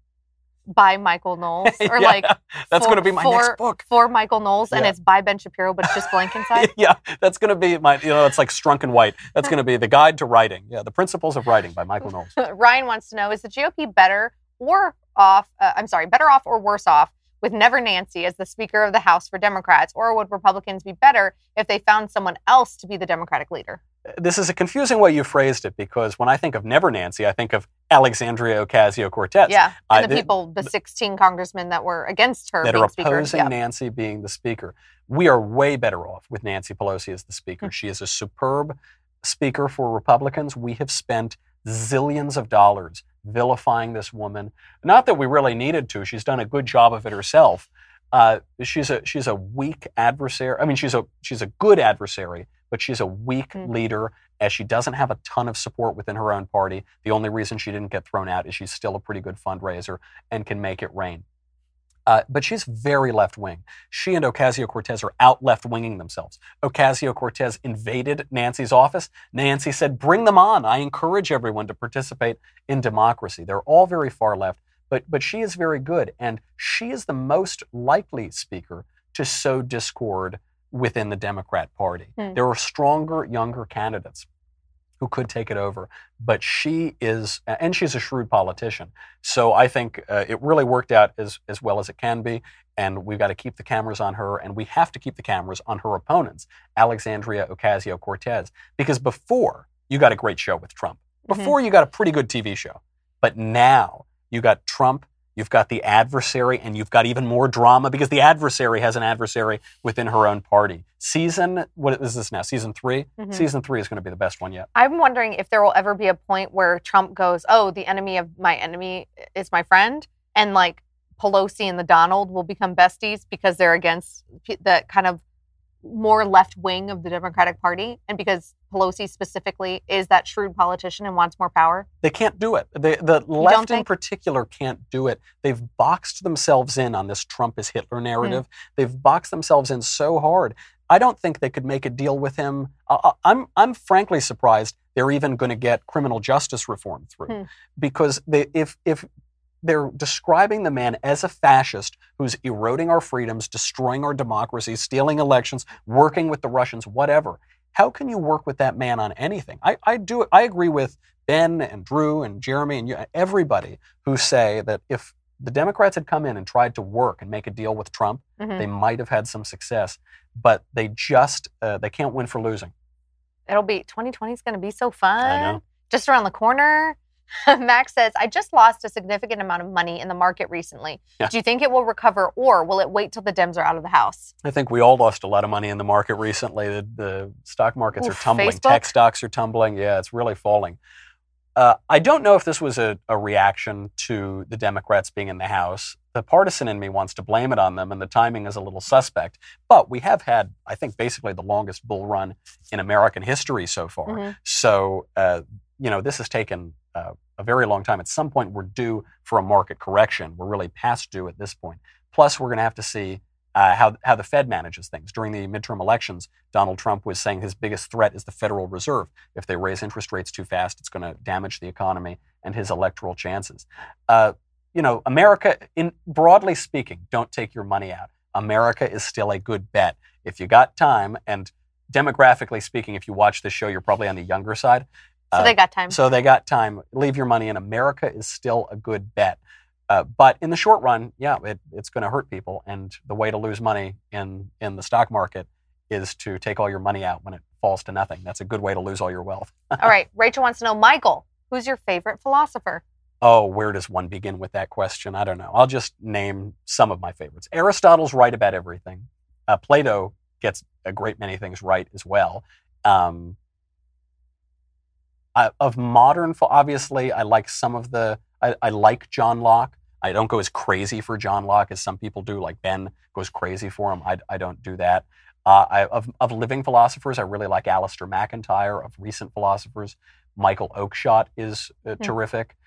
by Michael Knowles, or yeah, like that's for, going to be my for, next book for Michael Knowles, and yeah. it's by Ben Shapiro, but it's just blank inside. yeah, that's going to be my. You know, it's like Strunk and White. That's going to be the guide to writing. Yeah, the principles of writing by Michael Knowles. Ryan wants to know: is the G O P better or off? Uh, I'm sorry, better off or worse off with Never Nancy as the Speaker of the House for Democrats, or would Republicans be better if they found someone else to be the Democratic leader? This is a confusing way you phrased it, because when I think of Never Nancy, I think of Alexandria Ocasio-Cortez. Yeah, and I, the people, the sixteen congressmen that were against her that being are speaker. opposing Yeah. Nancy being the speaker. We are way better off with Nancy Pelosi as the speaker. Mm-hmm. She is a superb speaker for Republicans. We have spent zillions of dollars vilifying this woman. Not that we really needed to. She's done a good job of it herself. Uh, she's a she's a weak adversary. I mean, she's a she's a good adversary, but she's a weak mm. leader, as she doesn't have a ton of support within her own party. The only reason she didn't get thrown out is she's still a pretty good fundraiser and can make it rain. Uh, but she's very left-wing. She and Ocasio-Cortez are out left-winging themselves. Ocasio-Cortez invaded Nancy's office. Nancy said, bring them on. I encourage everyone to participate in democracy. They're all very far left. But but she is very good, and she is the most likely speaker to sow discord within the Democrat Party. Hmm. There are stronger, younger candidates who could take it over, but she is, and she's a shrewd politician. So I think uh, it really worked out as, as well as it can be, and we've got to keep the cameras on her, and we have to keep the cameras on her opponents, Alexandria Ocasio-Cortez, because before, you got a great show with Trump. Before, mm-hmm. you got a pretty good T V show. But now, you got Trump, you've got the adversary, and you've got even more drama because the adversary has an adversary within her own party. Season, what is this now? Season three? Mm-hmm. Season three is going to be the best one yet. I'm wondering if there will ever be a point where Trump goes, oh, the enemy of my enemy is my friend, and like Pelosi and the Donald will become besties because they're against the kind of more left wing of the Democratic Party, and because Pelosi specifically is that shrewd politician and wants more power? They can't do it. They, the left in particular can't do it. They've boxed themselves in on this Trump is Hitler narrative. Hmm. They've boxed themselves in so hard. I don't think they could make a deal with him. Uh, I'm I'm frankly surprised they're even going to get criminal justice reform through, hmm. because they if if they're describing the man as a fascist who's eroding our freedoms, destroying our democracy, stealing elections, working with the Russians, whatever. How can you work with that man on anything? I, I do. I agree with Ben and Drew and Jeremy and you, everybody who say that if the Democrats had come in and tried to work and make a deal with Trump, mm-hmm. they might have had some success. But they just uh, they can't win for losing. It'll be twenty twenty is going to be so fun. I know. Just around the corner. Max says, I just lost a significant amount of money in the market recently. Yeah. Do you think it will recover, or will it wait till the Dems are out of the house? I think we all lost a lot of money in the market recently. The, the stock markets Oof, are tumbling. Facebook? Tech stocks are tumbling. Yeah, it's really falling. Uh, I don't know if this was a, a reaction to the Democrats being in the House. The partisan in me wants to blame it on them, and the timing is a little suspect. But we have had, I think, basically the longest bull run in American history so far. Mm-hmm. So, uh, you know, this has taken uh, a very long time. At some point, we're due for a market correction. We're really past due at this point. Plus, we're going to have to see uh, how, how the Fed manages things. During the midterm elections, Donald Trump was saying his biggest threat is the Federal Reserve. If they raise interest rates too fast, it's going to damage the economy and his electoral chances. Uh, you know, America, in broadly speaking, don't take your money out. America is still a good bet. If you got time, and demographically speaking, if you watch this show, you're probably on the younger side. So uh, they got time. So they got time. Leave your money in. America is still a good bet. Uh, but in the short run, yeah, it, it's going to hurt people. And the way to lose money in, in the stock market is to take all your money out when it falls to nothing. That's a good way to lose all your wealth. All right. Rachel wants to know, Michael, who's your favorite philosopher? Oh, where does one begin with that question? I don't know. I'll just name some of my favorites. Aristotle's right about everything. Uh, Plato gets a great many things right as well. Um, I, of modern, obviously, I like some of the, I, I like John Locke. I don't go as crazy for John Locke as some people do, like Ben goes crazy for him. I, I don't do that. Uh, I, of, of living philosophers, I really like Alasdair MacIntyre. Of recent philosophers, Michael Oakeshott is uh, mm. terrific.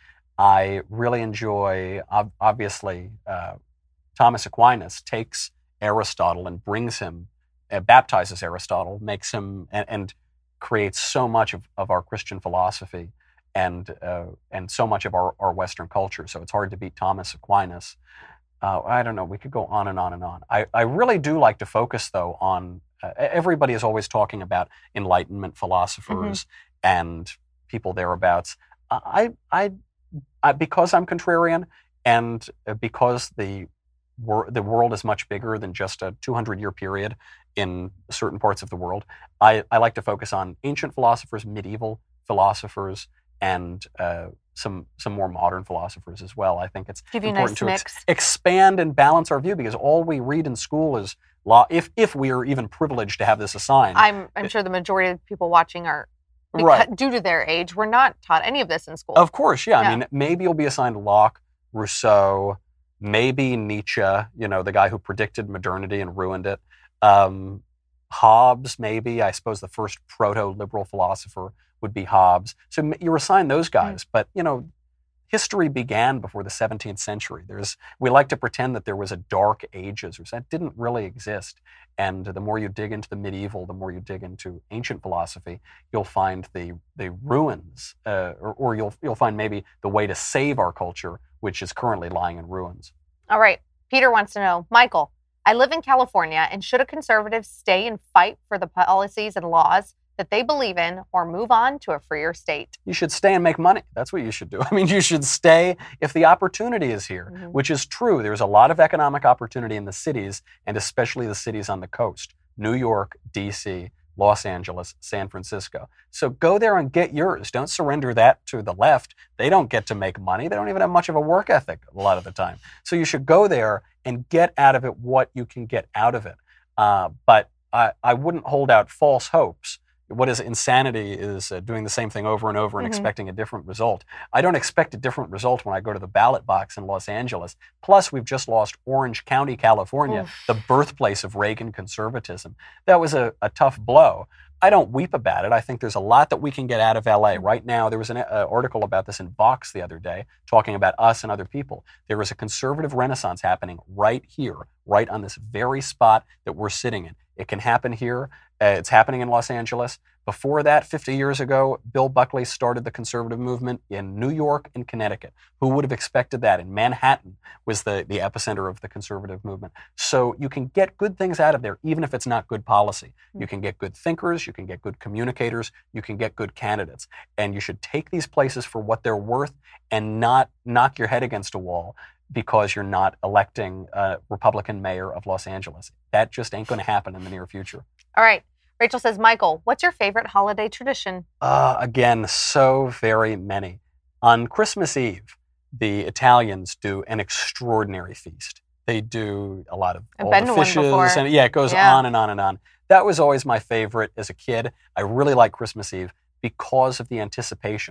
I really enjoy, obviously, uh, Thomas Aquinas takes Aristotle and brings him, uh, baptizes Aristotle, makes him, and, and creates so much of, of our Christian philosophy and uh, and so much of our, our Western culture. So it's hard to beat Thomas Aquinas. Uh, I don't know, we could go on and on and on. I, I really do like to focus, though, on, uh, everybody is always talking about Enlightenment philosophers mm-hmm. and people thereabouts. I I I, because I'm contrarian and because the wor- the world is much bigger than just a two hundred year period in certain parts of the world, I, I like to focus on ancient philosophers, medieval philosophers, and uh, some some more modern philosophers as well. I think it's Give you important a nice to mix. Ex- expand and balance our view, because all we read in school is law. If if we are even privileged to have this assigned, I'm I'm sure the majority of the people watching are. Because, right. Due to their age, we're not taught any of this in school. Of course, yeah. yeah. I mean, maybe you'll be assigned Locke, Rousseau, maybe Nietzsche, you know, the guy who predicted modernity and ruined it. Um, Hobbes, maybe. I suppose the first proto-liberal philosopher would be Hobbes. So you're assigned those guys. Mm. But, you know, history began before the seventeenth century. There's, we like to pretend that there was a dark ages, or that didn't really exist. And the more you dig into the medieval, the more you dig into ancient philosophy, you'll find the the ruins, uh, or, or you'll you'll find maybe the way to save our culture, which is currently lying in ruins. All right. Peter wants to know, Michael, I live in California, and should a conservative stay and fight for the policies and laws that they believe in, or move on to a freer state? You should stay and make money. That's what you should do. I mean, you should stay if the opportunity is here, mm-hmm. which is true. There's a lot of economic opportunity in the cities, and especially the cities on the coast. New York, D C, Los Angeles, San Francisco. So go there and get yours. Don't surrender that to the left. They don't get to make money. They don't even have much of a work ethic a lot of the time. So you should go there and get out of it what you can get out of it. Uh, but I, I wouldn't hold out false hopes. What is insanity is uh, doing the same thing over and over and mm-hmm. expecting a different result. I don't expect a different result when I go to the ballot box in Los Angeles. Plus, we've just lost Orange County, California, Oof. the birthplace of Reagan conservatism. That was a, a tough blow. I don't weep about it. I think there's a lot that we can get out of L A. Right now, there was an uh, article about this in Vox the other day, talking about us and other people. There is a conservative renaissance happening right here, right on this very spot that we're sitting in. It can happen here. Uh, it's happening in Los Angeles. Before that, fifty years ago, Bill Buckley started the conservative movement in New York and Connecticut. Who would have expected that? And Manhattan was the, the epicenter of the conservative movement. So you can get good things out of there, even if it's not good policy. You can get good thinkers, you can get good communicators, you can get good candidates. And you should take these places for what they're worth and not knock your head against a wall because you're not electing a Republican mayor of Los Angeles. That just ain't going to happen in the near future. All right. Rachel says, Michael, what's your favorite holiday tradition? Uh, again, so very many. On Christmas Eve, the Italians do an extraordinary feast. They do a lot of I've all been the to fishes. one before. And yeah, it goes yeah. on and on and on. That was always my favorite as a kid. I really like Christmas Eve because of the anticipation.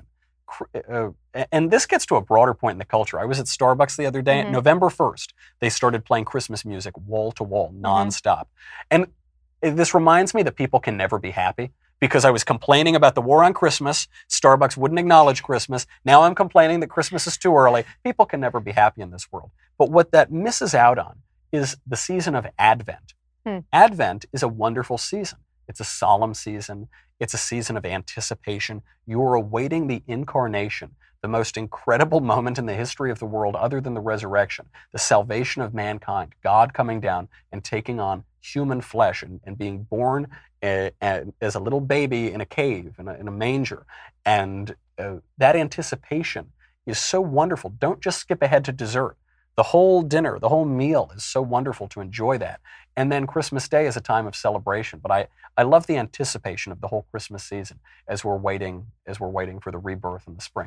Uh, and this gets to a broader point in the culture. I was at Starbucks the other day. Mm-hmm. November first, they started playing Christmas music wall to wall, nonstop. Mm-hmm. And this reminds me that people can never be happy, because I was complaining about the war on Christmas. Starbucks wouldn't acknowledge Christmas. Now I'm complaining that Christmas is too early. People can never be happy in this world. But what that misses out on is the season of Advent. Hmm. Advent is a wonderful season. It's a solemn season. It's a season of anticipation. You are awaiting the incarnation, the most incredible moment in the history of the world other than the resurrection, the salvation of mankind, God coming down and taking on human flesh and, and being born a, a, as a little baby in a cave, in a, in a manger. And uh, that anticipation is so wonderful. Don't just skip ahead to dessert. The whole dinner, the whole meal is so wonderful to enjoy that. And then Christmas Day is a time of celebration. But I, I love the anticipation of the whole Christmas season as we're waiting, as we're waiting for the rebirth in the spring.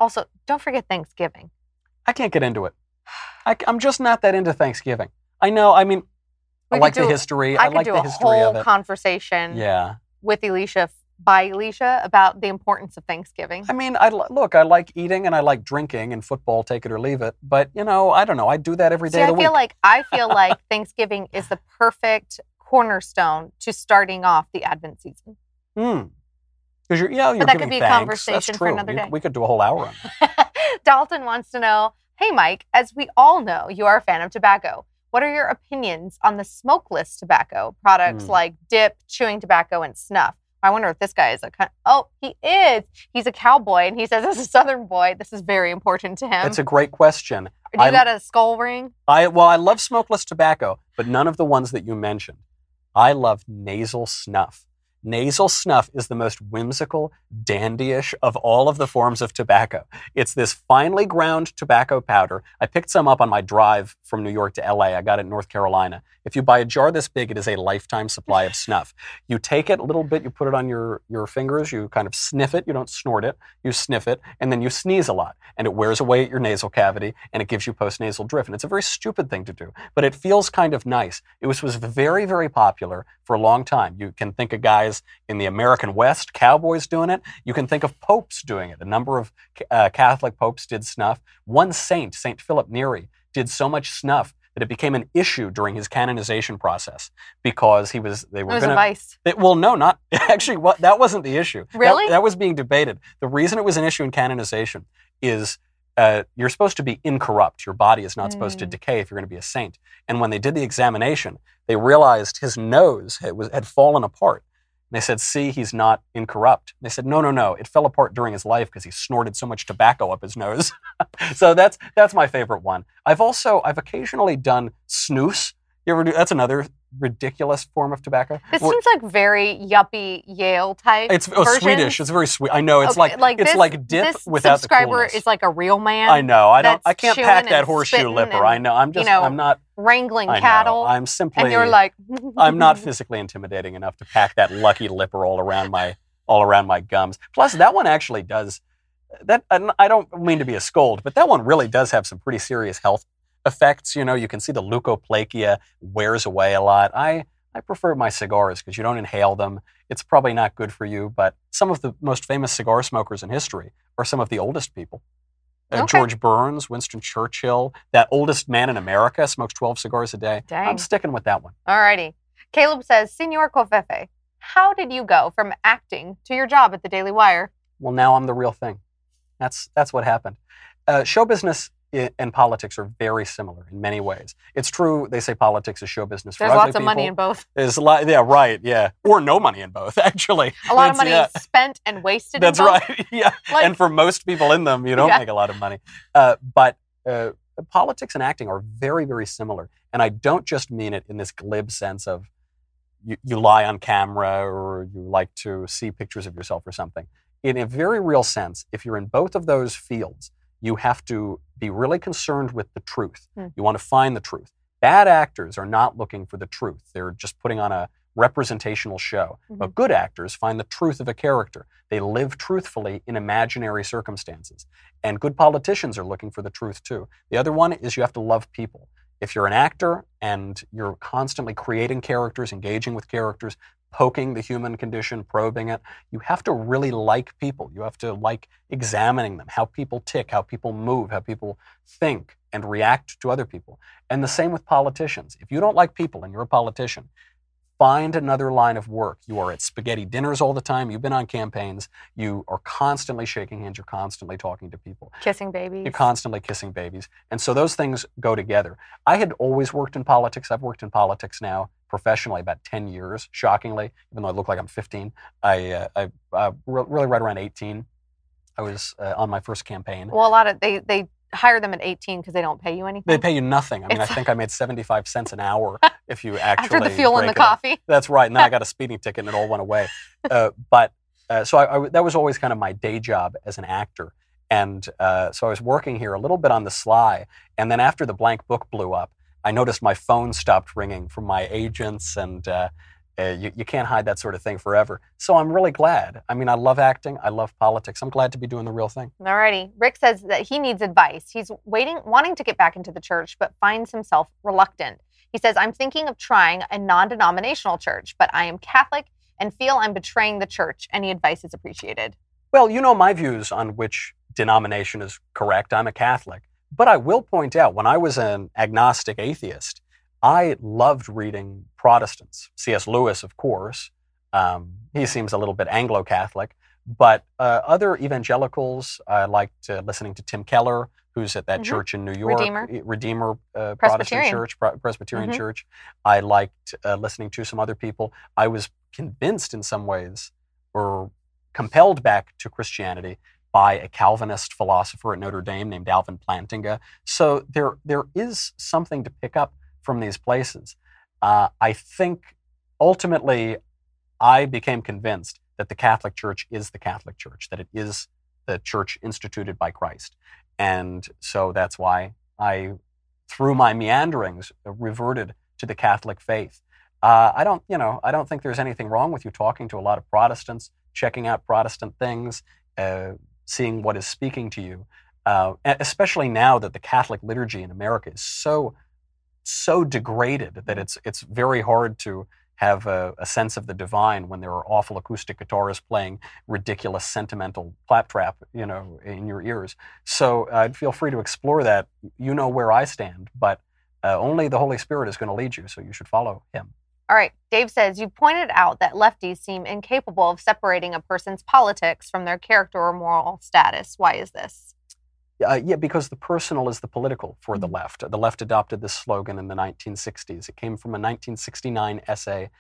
Also, don't forget Thanksgiving. I can't get into it. I, I'm just not that into Thanksgiving. I know. I mean, We I like could the do- history. I, I, could like do the a history whole of it. conversation Yeah. with Alicia, by Alicia, about the importance of Thanksgiving. I mean, I li- look. I like eating and I like drinking and football. Take it or leave it. But you know, I don't know. I do that every day See, of I the feel week. like I feel like Thanksgiving is the perfect cornerstone to starting off the Advent season. Hmm. Because you're, yeah, you're that giving could be a thanks. conversation That's for true. another You- day. We could do a whole hour on that. Dalton wants to know, hey, Mike, as we all know, you are a fan of tobacco. What are your opinions on the smokeless tobacco products Hmm. like dip, chewing tobacco, and snuff? I wonder if this guy is a kind oh, he is. He's a cowboy, and he says as a Southern boy, this is very important to him. It's a great question. Do you I- got a skull ring? I well, I love smokeless tobacco, but none of the ones that you mentioned. I love nasal snuff. Nasal snuff is the most whimsical, dandyish of all of the forms of tobacco. It's this finely ground tobacco powder. I picked some up on my drive from New York to L A. I got it in North Carolina. If you buy a jar this big, it is a lifetime supply of snuff. You take it a little bit, you put it on your, your fingers, you kind of sniff it. You don't snort it, you sniff it, and then you sneeze a lot. And it wears away at your nasal cavity, and it gives you postnasal drift. And it's a very stupid thing to do, but it feels kind of nice. It was, was very, very popular for a long time. You can think of guys in the American West, cowboys doing it. You can think of popes doing it. A number of uh, Catholic popes did snuff. One saint, Saint Philip Neri, did so much snuff that it became an issue during his canonization process because he was, they It were was a going vice. to, well, no, not, actually, what, that wasn't the issue. That- Really? That, was being debated. The reason it was an issue in canonization is uh, you're supposed to be incorrupt. Your body is not supposed to Mm. decay if you're going to be a saint. And when they did the examination, they realized his nose had, was, had fallen apart. And they said, see, he's not incorrupt. And they said, no, no, no. It fell apart during his life because he snorted so much tobacco up his nose. So that's that's my favorite one. I've also, I've occasionally done snus. You ever do, that's another ridiculous form of tobacco. This Where- seems like very yuppie Yale type. it's oh, versions. Swedish. It's very sweet. I know. It's Okay, like, it's this, like dip this without the subscriber coolness. is like a real man. I know. I don't. that's I can't chewing pack that and horseshoe spitting lipper. and, I know. I'm just. you know, I'm not. wrangling I know. cattle. I'm simply. and you're like, I'm not physically intimidating enough to pack that lucky lipper all around my all around my gums. Plus, that one actually does. That I don't mean to be a scold, but that one really does have some pretty serious health effects. You know, you can see the leukoplakia wears away a lot. I I prefer my cigars because you don't inhale them. It's probably not good for you, but some of the most famous cigar smokers in history are some of the oldest people. Uh, Okay. George Burns, Winston Churchill, that oldest man in America smokes twelve cigars a day. Dang. I'm sticking with that one. Alrighty. Caleb says, Senor Covfefe, how did you go from acting to your job at the Daily Wire? Well, now I'm the real thing. That's that's what happened. Uh, show business i- and politics are very similar in many ways. It's true they say politics is show business for There's ugly lots of money in people. both. There's a lot, yeah, right, yeah, or no money in both. Actually, A lot of That's- money yeah. spent and wasted That's in both. right. Yeah, Like- and for most people in them, you don't Yeah. make a lot of money. Uh, but uh, politics and acting are very, very similar, and I don't just mean it in this glib sense of you, you lie on camera or you like to see pictures of yourself or something. In a very real sense, if you're in both of those fields, you have to be really concerned with the truth. Hmm. You want to find the truth. Bad actors are not looking for the truth. They're just putting on a representational show. Mhm. But good actors find the truth of a character. They live truthfully in imaginary circumstances. And good politicians are looking for the truth too. The other one is you have to love people. If you're an actor and you're constantly creating characters, engaging with characters, poking the human condition, probing it, you have to really like people. You have to like examining them, how people tick, how people move, how people think and react to other people. And the same with politicians. If you don't like people and you're a politician, find another line of work. You are at spaghetti dinners all the time. You've been on campaigns. You are constantly shaking hands. You're constantly talking to people. Kissing babies. You're constantly kissing babies. And so those things go together. I had always worked in politics. I've worked in politics now professionally about ten years, shockingly, even though I look like I'm fifteen. I, uh, I uh, re- really right around eighteen, I was uh, on my first campaign. Well, a lot of they they hire them at eighteen because they don't pay you anything. They pay you nothing. I mean, It's- I think I made seventy-five cents an hour if you actually after the fuel and the break it up. coffee. That's right. And then I got a speeding ticket and it all went away. Uh, but uh, so I, I, that was always kind of my day job as an actor. And uh, so I was working here a little bit on the sly. And then after the blank book blew up, I noticed my phone stopped ringing from my agents and uh, Uh, you, you can't hide that sort of thing forever. So I'm really glad. I mean, I love acting. I love politics. I'm glad to be doing the real thing. Alrighty. Rick says that he needs advice. He's waiting, wanting to get back into the church, but finds himself reluctant. He says, I'm thinking of trying a non-denominational church, but I am Catholic and feel I'm betraying the church. Any advice is appreciated. Well, you know my views on which denomination is correct. I'm a Catholic. But I will point out, when I was an agnostic atheist, I loved reading Protestants. C S Lewis, of course. Um, he seems a little bit Anglo-Catholic. But uh, other evangelicals, I liked uh, listening to Tim Keller, who's at that mm-hmm. church in New York. Redeemer. Redeemer uh, Protestant Church, Pro- Presbyterian mm-hmm. Church. I liked uh, listening to some other people. I was convinced in some ways, or compelled back to Christianity, by a Calvinist philosopher at Notre Dame named Alvin Plantinga. So there, there is something to pick up from these places. Uh, I think ultimately I became convinced that the Catholic Church is the Catholic Church, that it is the church instituted by Christ. And so that's why I, through my meanderings, reverted to the Catholic faith. Uh, I don't, you know, I don't think there's anything wrong with you talking to a lot of Protestants, checking out Protestant things, uh, seeing what is speaking to you, uh, especially now that the Catholic liturgy in America is so so degraded that it's it's very hard to have a, a sense of the divine when there are awful acoustic guitars playing ridiculous sentimental claptrap, you know, in your ears. So I'd uh, feel free to explore that. You know where I stand, but uh, only the Holy Spirit is going to lead you, so you should follow him. All right. Dave says, you pointed out that lefties seem incapable of separating a person's politics from their character or moral status. Why is this? Uh, yeah, because the personal is the political for Mm-hmm. the left. The left adopted this slogan in the nineteen sixties. It came from a nineteen sixty-nine essay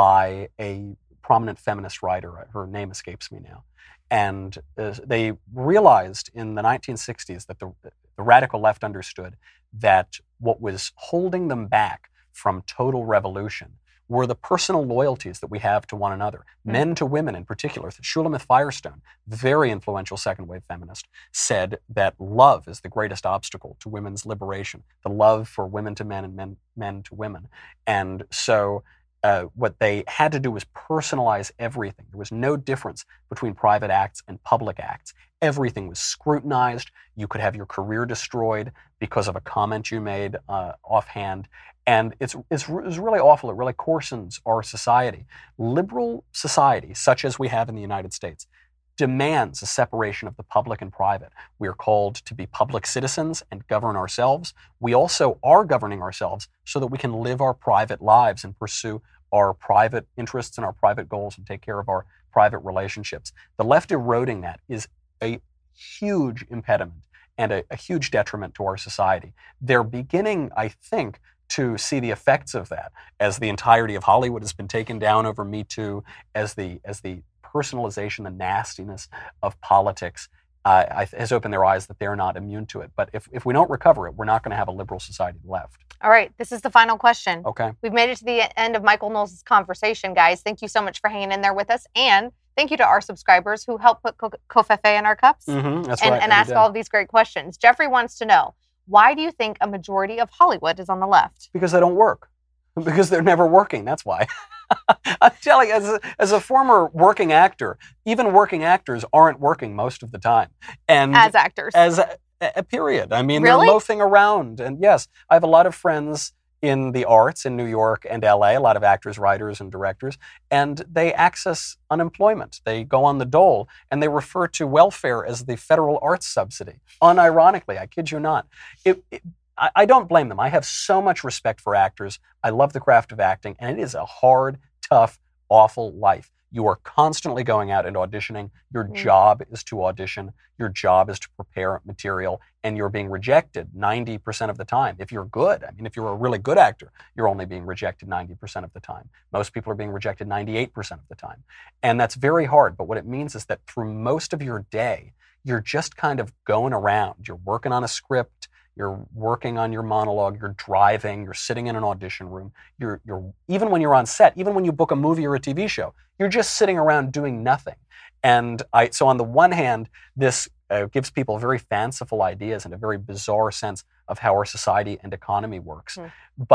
by a prominent feminist writer. Her name escapes me now. And uh, they realized in the nineteen sixties that the, the radical left understood that what was holding them back from total revolution were the personal loyalties that we have to one another, mm-hmm. men to women in particular. Shulamith Firestone, very influential second-wave feminist, said that love is the greatest obstacle to women's liberation, the love for women to men and men, men to women. And so uh, what they had to do was personalize everything. There was no difference between private acts and public acts. Everything was scrutinized. You could have your career destroyed because of a comment you made uh, offhand. And it's, it's, it's really awful. It really coarsens our society. Liberal society, such as we have in the United States, demands a separation of the public and private. We are called to be public citizens and govern ourselves. We also are governing ourselves so that we can live our private lives and pursue our private interests and our private goals and take care of our private relationships. The left eroding that is a huge impediment and a, a huge detriment to our society. They're beginning, I think, to see the effects of that as the entirety of Hollywood has been taken down over Me Too, as the as the personalization, the nastiness of politics uh, has opened their eyes that they're not immune to it. But if, if we don't recover it, we're not going to have a liberal society left. All right, this is the final question. Okay. We've made it to the end of Michael Knowles' conversation, guys. Thank you so much for hanging in there with us. And thank you to our subscribers who help put Covfefe in our cups mm-hmm, that's and, right, and ask all of these great questions. Jeffrey wants to know, why do you think a majority of Hollywood is on the left? Because they don't work. Because they're never working. That's why. I'm telling you, as a, as a former working actor, even working actors aren't working most of the time. And as actors. As a, a period. I mean, really? They're loafing around. And yes, I have a lot of friends in the arts in New York and L A, a lot of actors, writers, and directors, and they access unemployment. They go on the dole, and they refer to welfare as the federal arts subsidy. Unironically, I kid you not. It, it, I, I don't blame them. I have so much respect for actors. I love the craft of acting, and it is a hard, tough, awful life. You are constantly going out and auditioning. Your mm-hmm. job is to audition. Your job is to prepare material, and you're being rejected ninety percent of the time. If you're good, I mean, if you're a really good actor, you're only being rejected ninety percent of the time. Most people are being rejected ninety-eight percent of the time. And that's very hard. But what it means is that through most of your day, you're just kind of going around. You're working on a script. You're working on your monologue, you're driving, you're sitting in an audition room, you're, you're even when you're on set, even when you book a movie or a T V show, you're just sitting around doing nothing. And I, so on the one hand, this uh, gives people very fanciful ideas and a very bizarre sense of how our society and economy works. Mm. But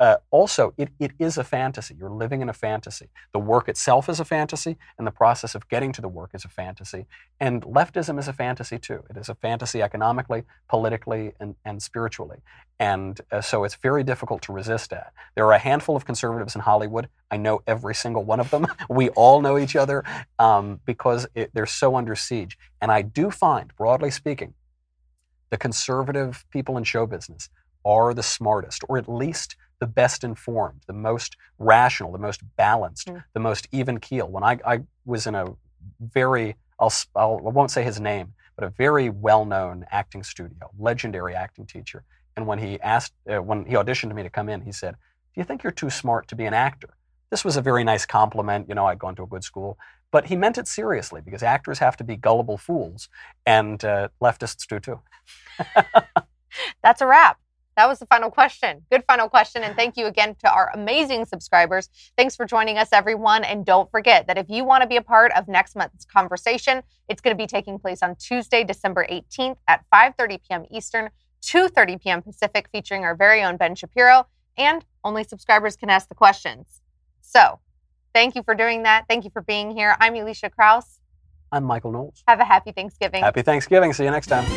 uh, also, it, it is a fantasy. You're living in a fantasy. The work itself is a fantasy, and the process of getting to the work is a fantasy. And leftism is a fantasy, too. It is a fantasy economically, politically, and, and spiritually. And uh, so it's very difficult to resist that. There are a handful of conservatives in Hollywood. I know every single one of them. We all know each other um, because it, they're so under siege. And I do find, broadly speaking, the conservative people in show business are the smartest, or at least the best informed, the most rational, the most balanced, mm. the most even keel. When I, I was in a very, I'll, I'll, I won't say his name, but a very well-known acting studio, legendary acting teacher. And when he asked, uh, when he auditioned me to come in, he said, "Do you think you're too smart to be an actor?" This was a very nice compliment. You know, I'd gone to a good school. But he meant it seriously, because actors have to be gullible fools, and uh, leftists do too. That's a wrap. That was the final question. Good final question. And thank you again to our amazing subscribers. Thanks for joining us, everyone. And don't forget that if you want to be a part of next month's conversation, it's going to be taking place on Tuesday, December eighteenth at five thirty p.m. Eastern, two thirty p.m. Pacific, featuring our very own Ben Shapiro. And only subscribers can ask the questions. So thank you for doing that. Thank you for being here. I'm Alicia Krause. I'm Michael Knowles. Have a happy Thanksgiving. Happy Thanksgiving. See you next time.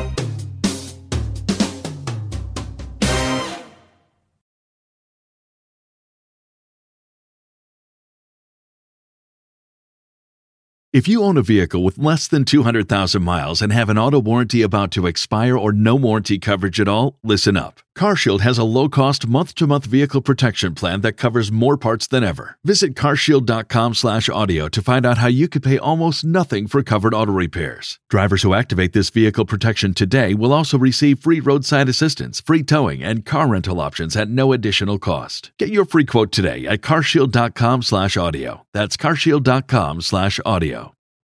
If you own a vehicle with less than two hundred thousand miles and have an auto warranty about to expire or no warranty coverage at all, listen up. CarShield has a low-cost month-to-month vehicle protection plan that covers more parts than ever. Visit carshield.com slash audio to find out how you could pay almost nothing for covered auto repairs. Drivers who activate this vehicle protection today will also receive free roadside assistance, free towing, and car rental options at no additional cost. Get your free quote today at carshield.com slash audio. That's carshield.com slash audio.